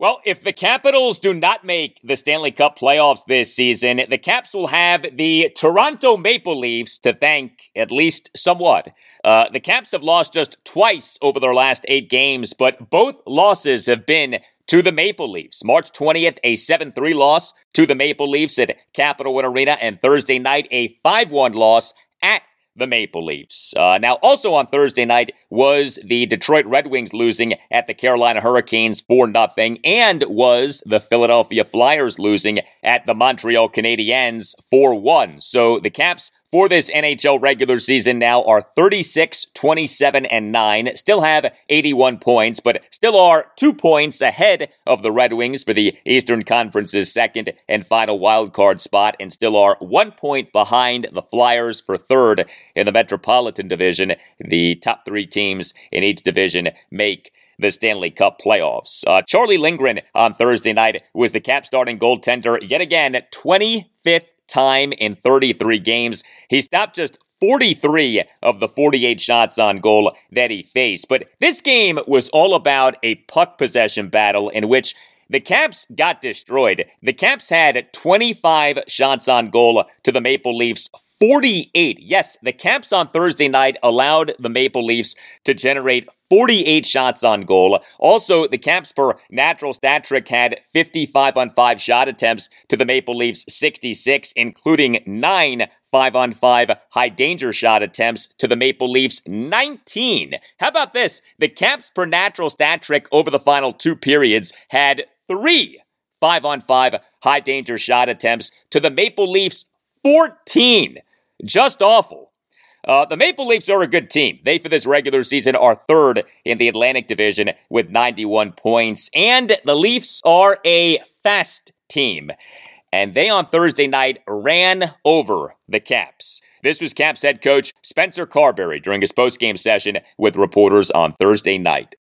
Well, if the Capitals do not make the Stanley Cup playoffs this season, the Caps will have the Toronto Maple Leafs to thank, at least somewhat. Uh, the Caps have lost just twice over their last eight games, but both losses have been to the Maple Leafs. March twentieth, a seven three loss to the Maple Leafs at Capital One Arena, and Thursday night, a five one loss at the Maple Leafs. Uh, now, also on Thursday night was the Detroit Red Wings losing at the Carolina Hurricanes four nothing, and was the Philadelphia Flyers losing at the Montreal Canadiens four one. So the Caps for this N H L regular season now are thirty-six, twenty-seven, and nine, still have eighty-one points, but still are two points ahead of the Red Wings for the Eastern Conference's second and final wildcard spot, and still are one point behind the Flyers for third in the Metropolitan Division. The top three teams in each division make the Stanley Cup playoffs. Uh, Charlie Lindgren on Thursday night was the Cap starting goaltender yet again, twenty-fifth time in thirty-three games. He stopped just forty-three of the forty-eight shots on goal that he faced. But this game was all about a puck possession battle in which the Caps got destroyed. The Caps had twenty-five shots on goal to the Maple Leafs forty-eight. Yes, the Caps on Thursday night allowed the Maple Leafs to generate forty-eight shots on goal. Also, the Caps per natural stat trick had fifty-five on five shot attempts to the Maple Leafs sixty-six, including nine five on five high danger shot attempts to the Maple Leafs nineteen. How about this? The Caps per natural stat trick over the final two periods had three five on five high danger shot attempts to the Maple Leafs fourteen. Just awful. Uh, the Maple Leafs are a good team. They, for this regular season, are third in the Atlantic Division with ninety-one points. And the Leafs are a fast team. And they, on Thursday night, ran over the Caps. This was Caps head coach Spencer Carberry during his postgame session with reporters on Thursday night.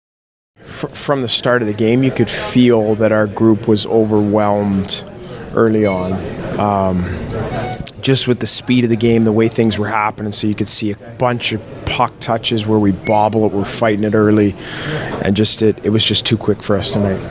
From the start of the game, you could feel that our group was overwhelmed early on. Um, just with the speed of the game, the way things were happening, so you could see a bunch of puck touches where we bobble it, we're fighting it early, and just it, it was just too quick for us tonight.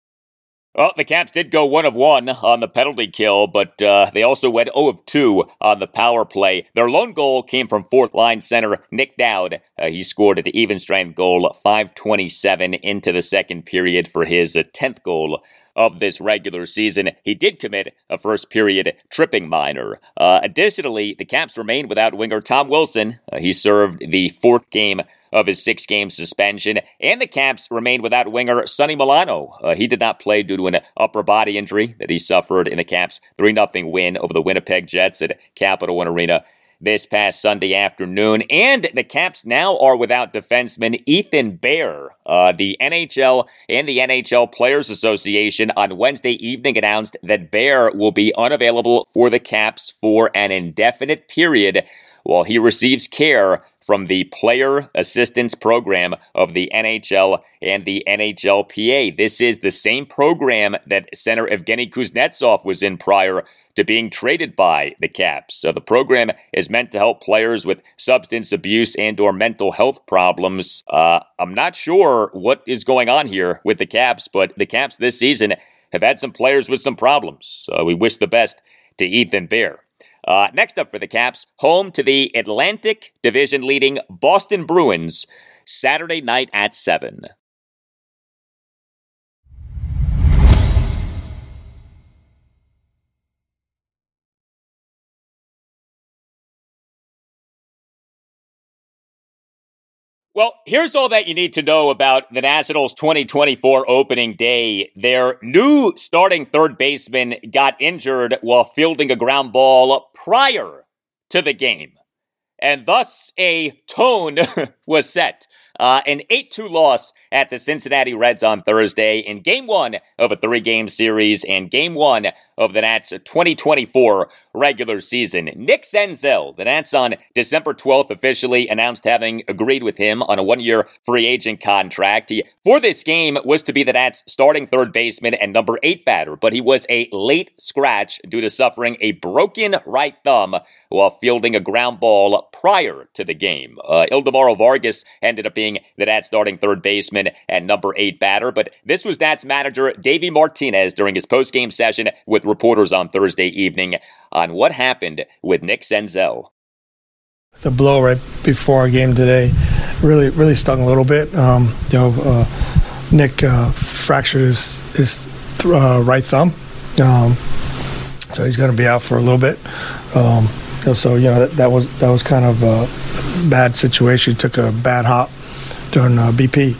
Well, the Caps did go one of one on the penalty kill, but uh, they also went zero of two on the power play. Their lone goal came from fourth-line center Nick Dowd. Uh, he scored at the even-strength goal, five twenty-seven into the second period for his uh, tenth goal of this regular season. He did commit a first-period tripping minor. Uh, additionally, the Caps remained without winger Tom Wilson. Uh, he served the fourth game of his six-game suspension, and the Caps remained without winger Sonny Milano. Uh, he did not play due to an upper body injury that he suffered in the Caps' three nothing win over the Winnipeg Jets at Capital One Arena this past Sunday afternoon. And the Caps now are without defenseman Ethan Bear. Uh, the N H L and the N H L Players Association on Wednesday evening announced that Bear will be unavailable for the Caps for an indefinite period while he receives care from the Player Assistance Program of the N H L and the N H L P A. This is the same program that center Evgeny Kuznetsov was in prior to being traded by the Caps. So the program is meant to help players with substance abuse and or mental health problems. Uh, I'm not sure what is going on here with the Caps, but the Caps this season have had some players with some problems. Uh, we wish the best to Ethan Bear. Uh, next up for the Caps, home to the Atlantic Division leading Boston Bruins, Saturday night at seven. Well, here's all that you need to know about the Nationals' twenty twenty-four opening day. Their new starting third baseman got injured while fielding a ground ball prior to the game, and thus a tone was set. Uh, an eight two loss at the Cincinnati Reds on Thursday in Game one of a three-game series and Game one of the Nats' twenty twenty-four regular season. Nick Senzel, the Nats on December twelfth officially announced having agreed with him on a one-year free agent contract. He, for this game, was to be the Nats' starting third baseman and number eight batter, but he was a late scratch due to suffering a broken right thumb while fielding a ground ball prior to the game. Uh, Ildemaro Vargas ended up being being the Nats starting third baseman and number eight batter. But this was Nats manager Davey Martinez during his post-game session with reporters on Thursday evening on what happened with Nick Senzel. The blow right before our game today really, really stung a little bit. Um, you know, uh, Nick uh, fractured his his th- uh, right thumb, um, so he's going to be out for a little bit. Um, you know, so you know that, that was that was kind of a bad situation. He took a bad hop during uh, B P.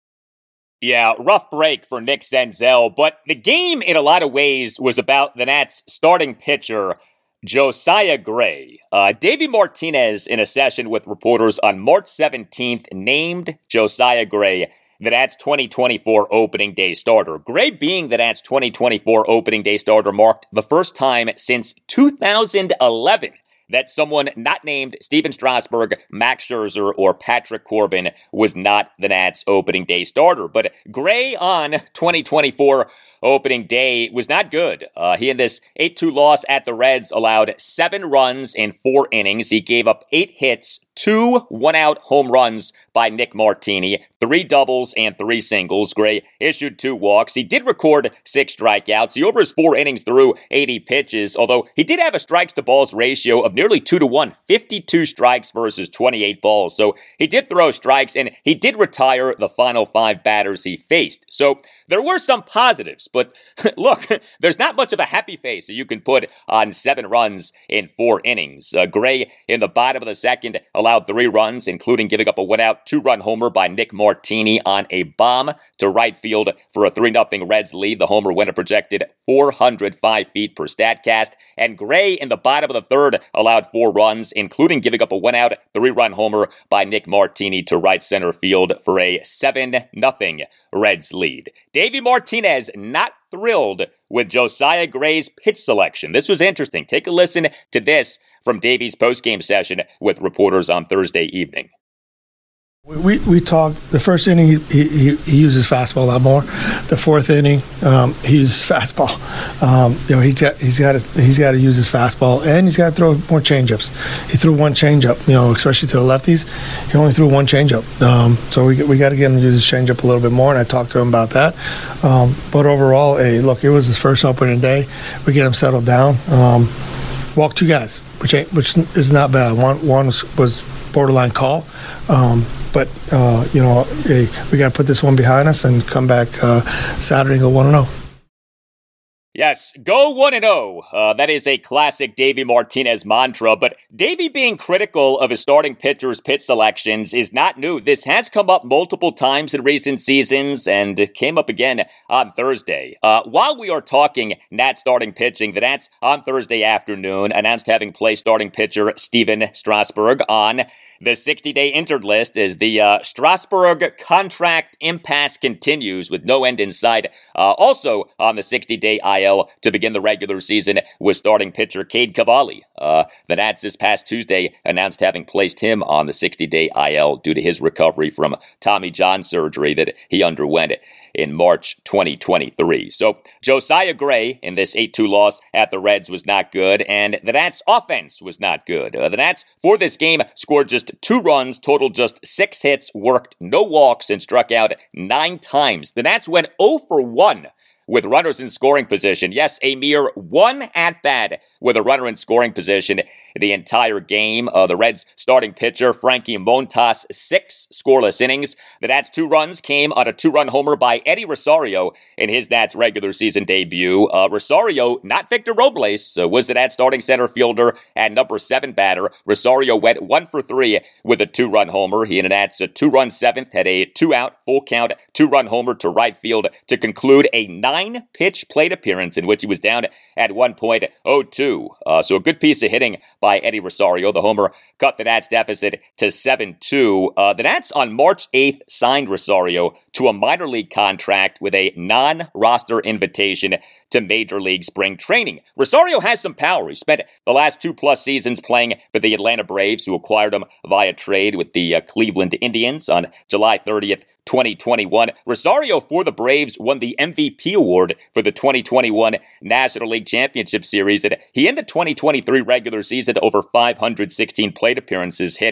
Yeah, rough break for Nick Senzel, but the game in a lot of ways was about the Nats starting pitcher, Josiah Gray. Uh, Davey Martinez, in a session with reporters on March seventeenth, named Josiah Gray the Nats twenty twenty-four opening day starter. Gray being the Nats twenty twenty-four opening day starter marked the first time since two thousand eleven that someone not named Steven Strasburg, Max Scherzer, or Patrick Corbin was not the Nats opening day starter. But Gray on twenty twenty-four opening day was not good. Uh, he in this eight two loss at the Reds allowed seven runs in four innings. He gave up eight hits, two one-out home runs by Nick Martini, three doubles and three singles. Gray issued two walks. He did record six strikeouts. He over his four innings threw eighty pitches, although he did have a strikes-to-balls ratio of nearly two to one, fifty-two strikes versus twenty-eight balls. So he did throw strikes, and he did retire the final five batters he faced. So there were some positives, but look, there's not much of a happy face that you can put on seven runs in four innings. Uh, Gray, in the bottom of the second, allowed three runs, including giving up a one-out, two-run homer by Nick Martini on a bomb to right field for a three nothing Reds lead. The homer went a projected four hundred five feet per Statcast. And Gray, in the bottom of the third, allowed four runs, including giving up a one-out, three-run homer by Nick Martini to right center field for a seven nothing Reds lead. Davey Martinez not thrilled with Josiah Gray's pitch selection. This was interesting. Take a listen to this from Davey's postgame session with reporters on Thursday evening. We we talked the first inning. He, he he uses fastball a lot more. The fourth inning, um, he uses fastball. Um, you know, he's got he's got to he's got to use his fastball, and he's got to throw more changeups. He threw one changeup, you know, especially to the lefties. He only threw one changeup. Um, so we we got to get him to use his changeup a little bit more, and I talked to him about that. Um, but overall, hey, look, it was his first opening day. We get him settled down. Um, walked two guys, which ain't, which is not bad. One one was, was borderline call. Um, But, uh, you know, hey, we got to put this one behind us and come back uh, Saturday and go one and oh. Yes, go one and oh. Uh, that is a classic Davey Martinez mantra, but Davey being critical of his starting pitchers' pitch selections is not new. This has come up multiple times in recent seasons and came up again on Thursday. Uh, while we are talking Nats starting pitching, the Nats on Thursday afternoon announced having placed starting pitcher Steven Strasburg on the sixty-day injured list as the uh, Strasburg contract impasse continues with no end in sight. Uh, also on the sixty-day I L to begin the regular season was starting pitcher Cade Cavalli. Uh, the Nats this past Tuesday announced having placed him on the sixty-day I L due to his recovery from Tommy John surgery that he underwent in March twenty twenty-three. So Josiah Gray in this eight two loss at the Reds was not good, and the Nats offense was not good. Uh, the Nats for this game scored just two runs, totaled just six hits, worked no walks, and struck out nine times. The Nats went oh for one with runners in scoring position. Yes, a mere one at-bat with a runner in scoring position the entire game. Uh, the Reds starting pitcher, Frankie Montas, six scoreless innings. The Nats' two runs came on a two-run homer by Eddie Rosario in his Nats regular season debut. Uh, Rosario, not Victor Robles, uh, was the Nats starting center fielder and number seven batter. Rosario went one for three with a two-run homer. He and the Nats a two-run seventh had a two-out, full-count, two-run homer to right field to conclude a nine-pitch plate appearance in which he was down at one point oh two. Uh, so a good piece of hitting by Eddie Rosario. The homer cut the Nats deficit to seven two. Uh, the Nats on March eighth signed Rosario to a minor league contract with a non-roster invitation to Major League Spring Training. Rosario has some power. He spent the last two-plus seasons playing for the Atlanta Braves, who acquired him via trade with the uh, Cleveland Indians on July thirtieth, twenty twenty-one. Rosario for the Braves won the M V P award for the twenty twenty-one National League Championship Series. And he, in the twenty twenty-three regular season, over five hundred sixteen plate appearances, hit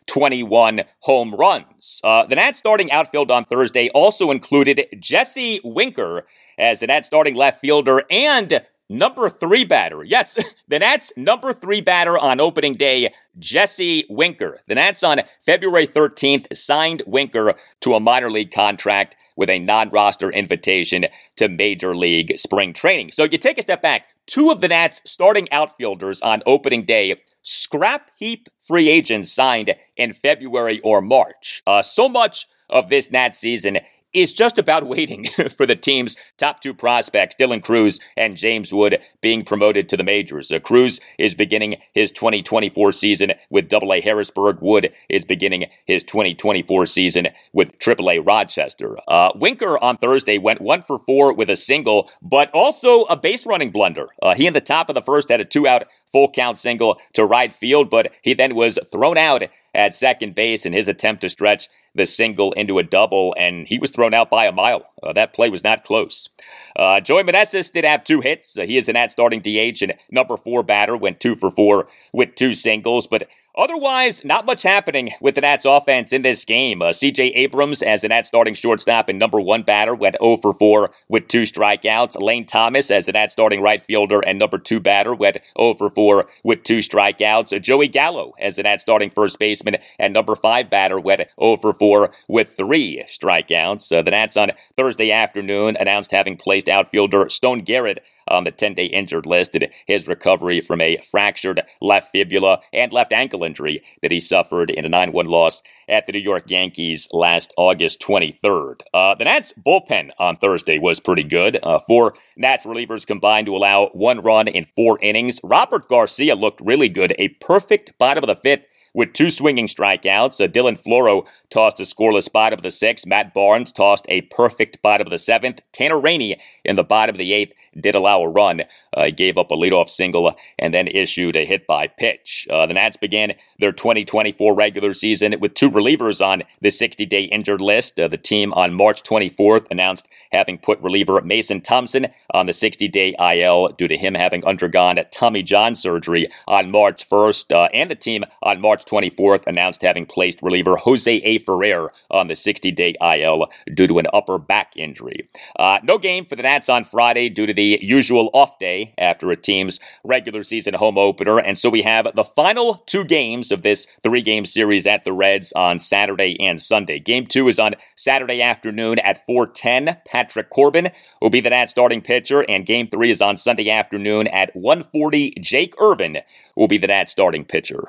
twenty-one home runs. Uh, the Nats starting outfield on Thursday also included Jesse Winker as the Nats starting left fielder and number three batter. Yes, the Nats number three batter on opening day, Jesse Winker. The Nats on February thirteenth signed Winker to a minor league contract with a non-roster invitation to Major League spring training. So you take a step back. Two of the Nats starting outfielders on opening day, scrap heap free agents signed in February or March. Uh, so much of this Nats season is just about waiting for the team's top two prospects, Dylan Crews and James Wood, being promoted to the majors. Uh, Crews is beginning his twenty twenty-four season with double A Harrisburg. Wood is beginning his twenty twenty-four season with triple A Rochester. Uh, Winker on Thursday went one for four with a single, but also a base running blunder. Uh, he in the top of the first had a two-out full count single to right field, but he then was thrown out at second base in his attempt to stretch the single into a double, and he was thrown out by a mile. Uh, that play was not close. Uh, Joey Meneses did have two hits. Uh, he is the Nats starting D H and number four batter, went two for four with two singles, but otherwise, not much happening with the Nats offense in this game. Uh, C J Abrams, as the Nats starting shortstop and number one batter, went oh for four with two strikeouts. Lane Thomas, as the Nats starting right fielder and number two batter, went oh for four with two strikeouts. Uh, Joey Gallo, as the Nats starting first baseman and number five batter, went oh for four with three strikeouts. Uh, the Nats on Thursday afternoon announced having placed outfielder Stone Garrett on the ten-day injured list in his recovery from a fractured left fibula and left ankle injury that he suffered in a nine one loss at the New York Yankees last August twenty-third. Uh, the Nats bullpen on Thursday was pretty good. Uh, four Nats relievers combined to allow one run in four innings. Robert Garcia looked really good, a perfect bottom of the fifth with two swinging strikeouts. Uh, Dylan Floro tossed a scoreless bottom of the sixth. Matt Barnes tossed a perfect bottom of the seventh. Tanner Rainey in the bottom of the eighth did allow a run. Uh, he gave up a leadoff single and then issued a hit by pitch. Uh, the Nats began their twenty twenty-four regular season with two relievers on the sixty-day injured list. Uh, the team on March twenty-fourth announced having put reliever Mason Thompson on the sixty-day I L due to him having undergone Tommy John surgery on March first. Uh, and the team on March twenty-fourth announced having placed reliever Jose A. Ferrer on the sixty-day I L due to an upper back injury. Uh, no game for the Nats on Friday due to the usual off day after a team's regular season home opener, and so we have the final two games of this three-game series at the Reds on Saturday and Sunday. Game two is on Saturday afternoon at four ten. Patrick Corbin will be the Nats starting pitcher, and game three is on Sunday afternoon at one forty. Jake Irvin will be the Nats starting pitcher.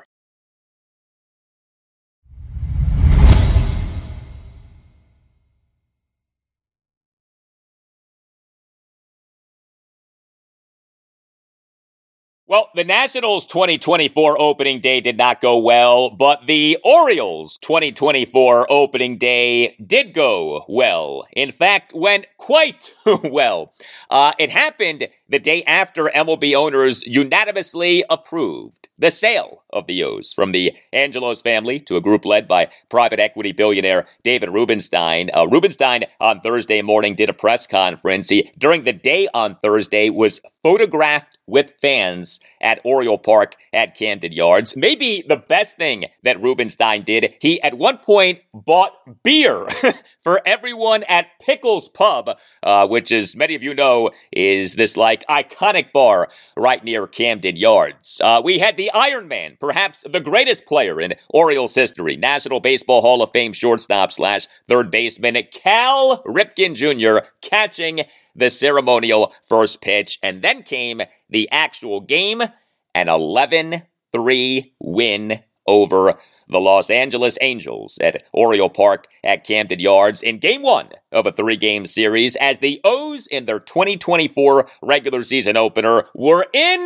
Well, the Nationals' twenty twenty-four opening day did not go well, but the Orioles' twenty twenty-four opening day did go well. In fact, went quite well. Uh, it happened the day after M L B owners unanimously approved the sale of the O's from the Angelos family to a group led by private equity billionaire David Rubenstein. Uh, Rubenstein on Thursday morning did a press conference. He, during the day on Thursday, was photographed with fans at Oriole Park at Camden Yards. Maybe the best thing that Rubenstein did, he at one point bought beer for everyone at Pickles Pub, uh, which, as many of you know, is this like iconic bar right near Camden Yards. Uh, we had the Iron Man, perhaps the greatest player in Orioles history, National Baseball Hall of Fame shortstop slash third baseman Cal Ripken Junior catching the ceremonial first pitch, and then came the actual game, an eleven three win over the Los Angeles Angels at Oriole Park at Camden Yards in game one of a three-game series as the O's in their twenty twenty-four regular season opener were in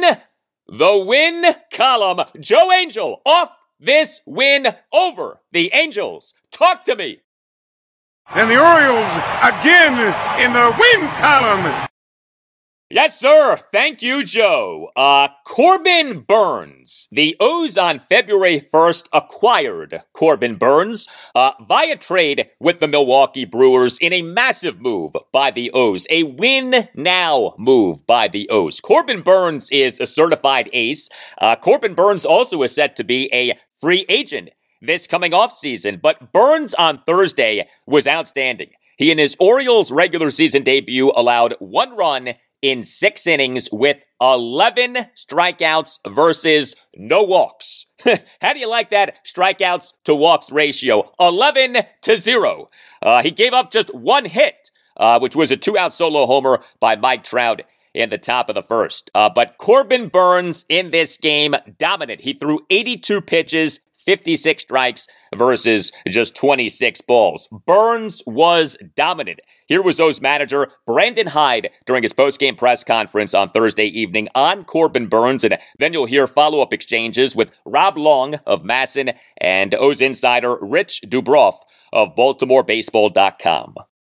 the win column. Joe Angel off this win over the Angels. Talk to me. And the Orioles again in the win column. Yes, sir. Thank you, Joe. Uh, Corbin Burnes. The O's on February first acquired Corbin Burnes uh, via trade with the Milwaukee Brewers in a massive move by the O's. A win-now move by the O's. Corbin Burnes is a certified ace. Uh, Corbin Burnes also is set to be a free agent this coming off season. But Burns on Thursday was outstanding. He in his Orioles regular season debut allowed one run in six innings with eleven strikeouts versus no walks. How do you like that strikeouts to walks ratio? eleven to zero. Uh, he gave up just one hit, uh, which was a two-out solo homer by Mike Trout in the top of the first. Uh, but Corbin Burns in this game dominant. He threw eighty-two pitches, fifty-six strikes versus just twenty-six balls. Burns was dominant. Here was O's manager Brandon Hyde during his post-game press conference on Thursday evening on Corbin Burns, and then you'll hear follow-up exchanges with Rob Long of Masson and O's insider Rich Dubroff of Baltimore Baseball dot com.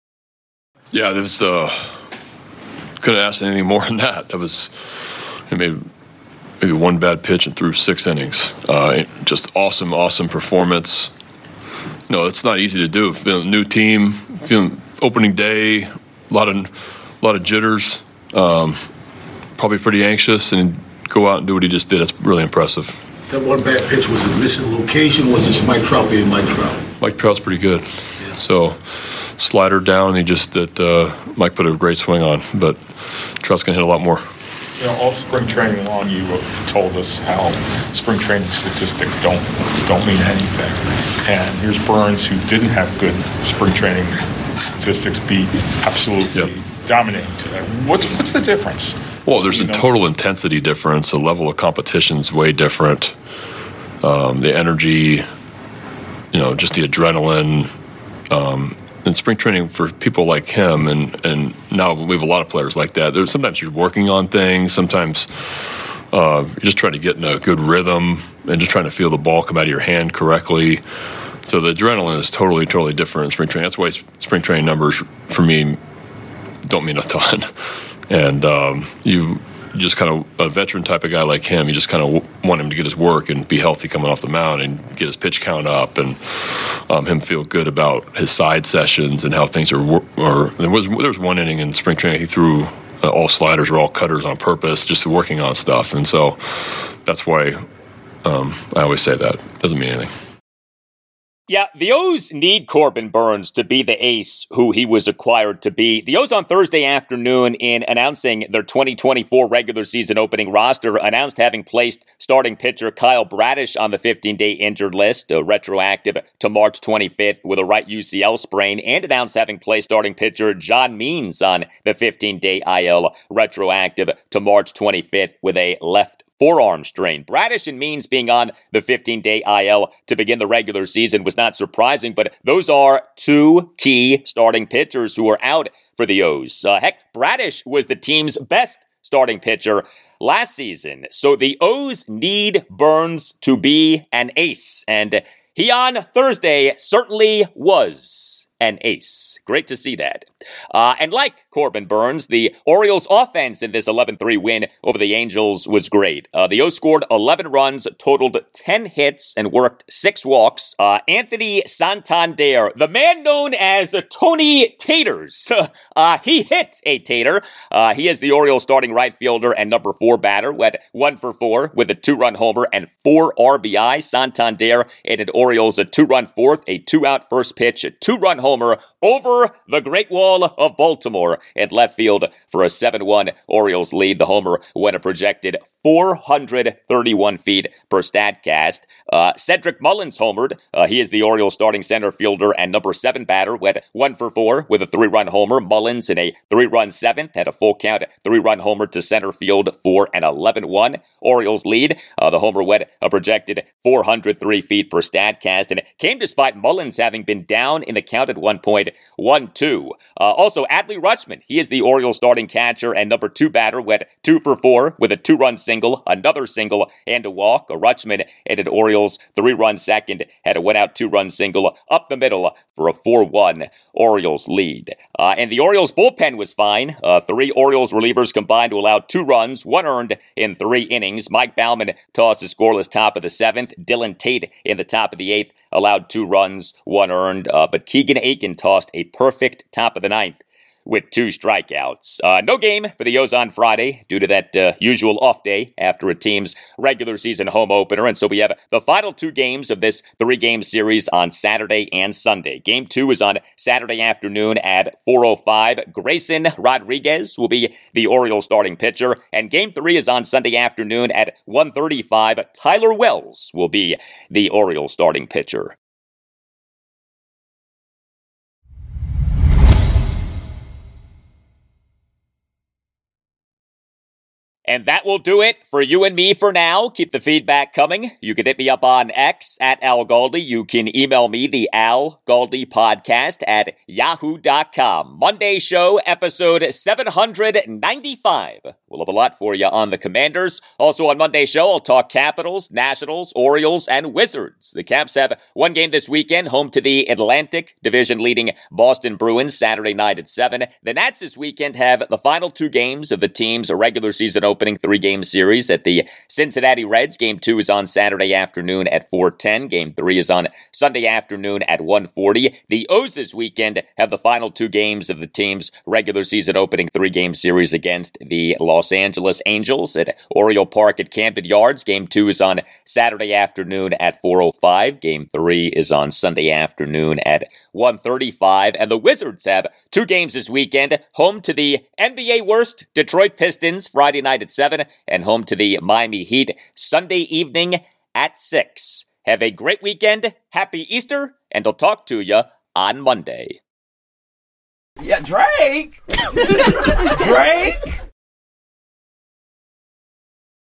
Yeah, that was uh, couldn't ask anything more than that. That was maybe maybe one bad pitch and threw six innings. Uh, just awesome, awesome performance. No, it's not easy to do. Feeling new team, feeling opening day, a lot of, a lot of jitters. Um, probably pretty anxious, and go out and do what he just did. That's really impressive. That one bad pitch, was a missing location? Was this Mike Trout being Mike Trout? Mike Trout's pretty good. Yeah. So slider down. He just that uh, Mike put a great swing on, but Trout's gonna hit a lot more. You know, all spring training long, you told us how spring training statistics don't don't mean anything. And here's Burns, who didn't have good spring training statistics, be absolutely yep. dominating today. What's what's the difference? Well, there's a total intensity difference. The level of competition is way different. Um, the energy, you know, just the adrenaline. Um, in spring training for people like him, and, and now we have a lot of players like that, there's sometimes you're working on things, sometimes uh, you're just trying to get in a good rhythm and just trying to feel the ball come out of your hand correctly. So the adrenaline is totally, totally different in spring training. That's why spring training numbers, for me, don't mean a ton. And um, you just kind of, a veteran type of guy like him, you just kind of w- want him to get his work and be healthy coming off the mound and get his pitch count up, and um, him feel good about his side sessions and how things are. Or there was there was one inning in spring training he threw uh, all sliders or all cutters on purpose, just working on stuff, and so that's why um, I always say that. Doesn't mean anything. Yeah, the O's need Corbin Burns to be the ace who he was acquired to be. The O's on Thursday afternoon, in announcing their twenty twenty-four regular season opening roster, announced having placed starting pitcher Kyle Bradish on the fifteen-day injured list, uh, retroactive to March twenty-fifth with a right U C L sprain, and announced having placed starting pitcher John Means on the fifteen-day I L, retroactive to March twenty-fifth with a left forearm strain. Bradish and Means being on the fifteen-day I L to begin the regular season was not surprising, but those are two key starting pitchers who are out for the O's. Uh, heck, Bradish was the team's best starting pitcher last season. So the O's need Burns to be an ace, and he on Thursday certainly was an ace. Great to see that. Uh, and like Corbin Burns, the Orioles' offense in this eleven three win over the Angels was great. Uh, the O's scored eleven runs, totaled ten hits, and worked six walks. Uh, Anthony Santander, the man known as Tony Taters, uh, he hit a tater. Uh, he is the Orioles' starting right fielder and number four batter, went one for four with a two-run homer and four R B I. Santander aided Orioles a two-run fourth, a two-out first pitch, a two-run homer over the Great Wall of Baltimore at left field for a seven one Orioles lead. The homer went a projected four hundred thirty-one feet per Statcast. Uh, Cedric Mullins homered. Uh, he is the Orioles starting center fielder and number seven batter, went one for four with a three-run homer. Mullins in a three-run seventh had a full count three-run homer to center field for an eleven one Orioles lead. Uh, the homer went a projected four hundred three feet per Statcast, and it came despite Mullins having been down in the count at one point, one two. Uh, also, Adley Rutschman, he is the Orioles starting catcher and number two batter, went two for four with a two-run single, another single, and a walk. A Rutschman aided Orioles three-run second, had a one-out two-run single up the middle for a four one Orioles lead. Uh, and the Orioles bullpen was fine. Uh, three Orioles relievers combined to allow two runs, one earned in three innings. Mike Baumann tossed a scoreless top of the seventh. Dylan Tate in the top of the eighth allowed two runs, one earned. Uh, but Keegan Aiken tossed a perfect top of the ninth with two strikeouts. Uh, no game for the O's on Friday due to that uh, usual off day after a team's regular season home opener. And so we have the final two games of this three-game series on Saturday and Sunday. Game two is on Saturday afternoon at four oh five. Grayson Rodriguez will be the Orioles starting pitcher. And game three is on Sunday afternoon at one thirty-five. Tyler Wells will be the Orioles starting pitcher. And that will do it for you and me for now. Keep the feedback coming. You can hit me up on X at Al Galdi. You can email me, the Al Galdi podcast at yahoo dot com. Monday show, episode seven ninety-five. We'll have a lot for you on the Commanders. Also on Monday show, I'll talk Capitals, Nationals, Orioles, and Wizards. The Caps have one game this weekend, home to the Atlantic Division-leading Boston Bruins Saturday night at seven. The Nats this weekend have the final two games of the team's regular season opener. Opening three-game series at the Cincinnati Reds. Game two is on Saturday afternoon at four ten. Game three is on Sunday afternoon at one forty. The O's this weekend have the final two games of the team's regular season opening three-game series against the Los Angeles Angels at Oriole Park at Camden Yards. Game two is on Saturday afternoon at four oh five. Game three is on Sunday afternoon at one thirty-five. And the Wizards have two games this weekend, home to the N B A worst Detroit Pistons Friday night at seven, and home to the Miami Heat Sunday evening at six. Have a great weekend, happy Easter, and I'll talk to you on Monday. Yeah, Drake! Drake!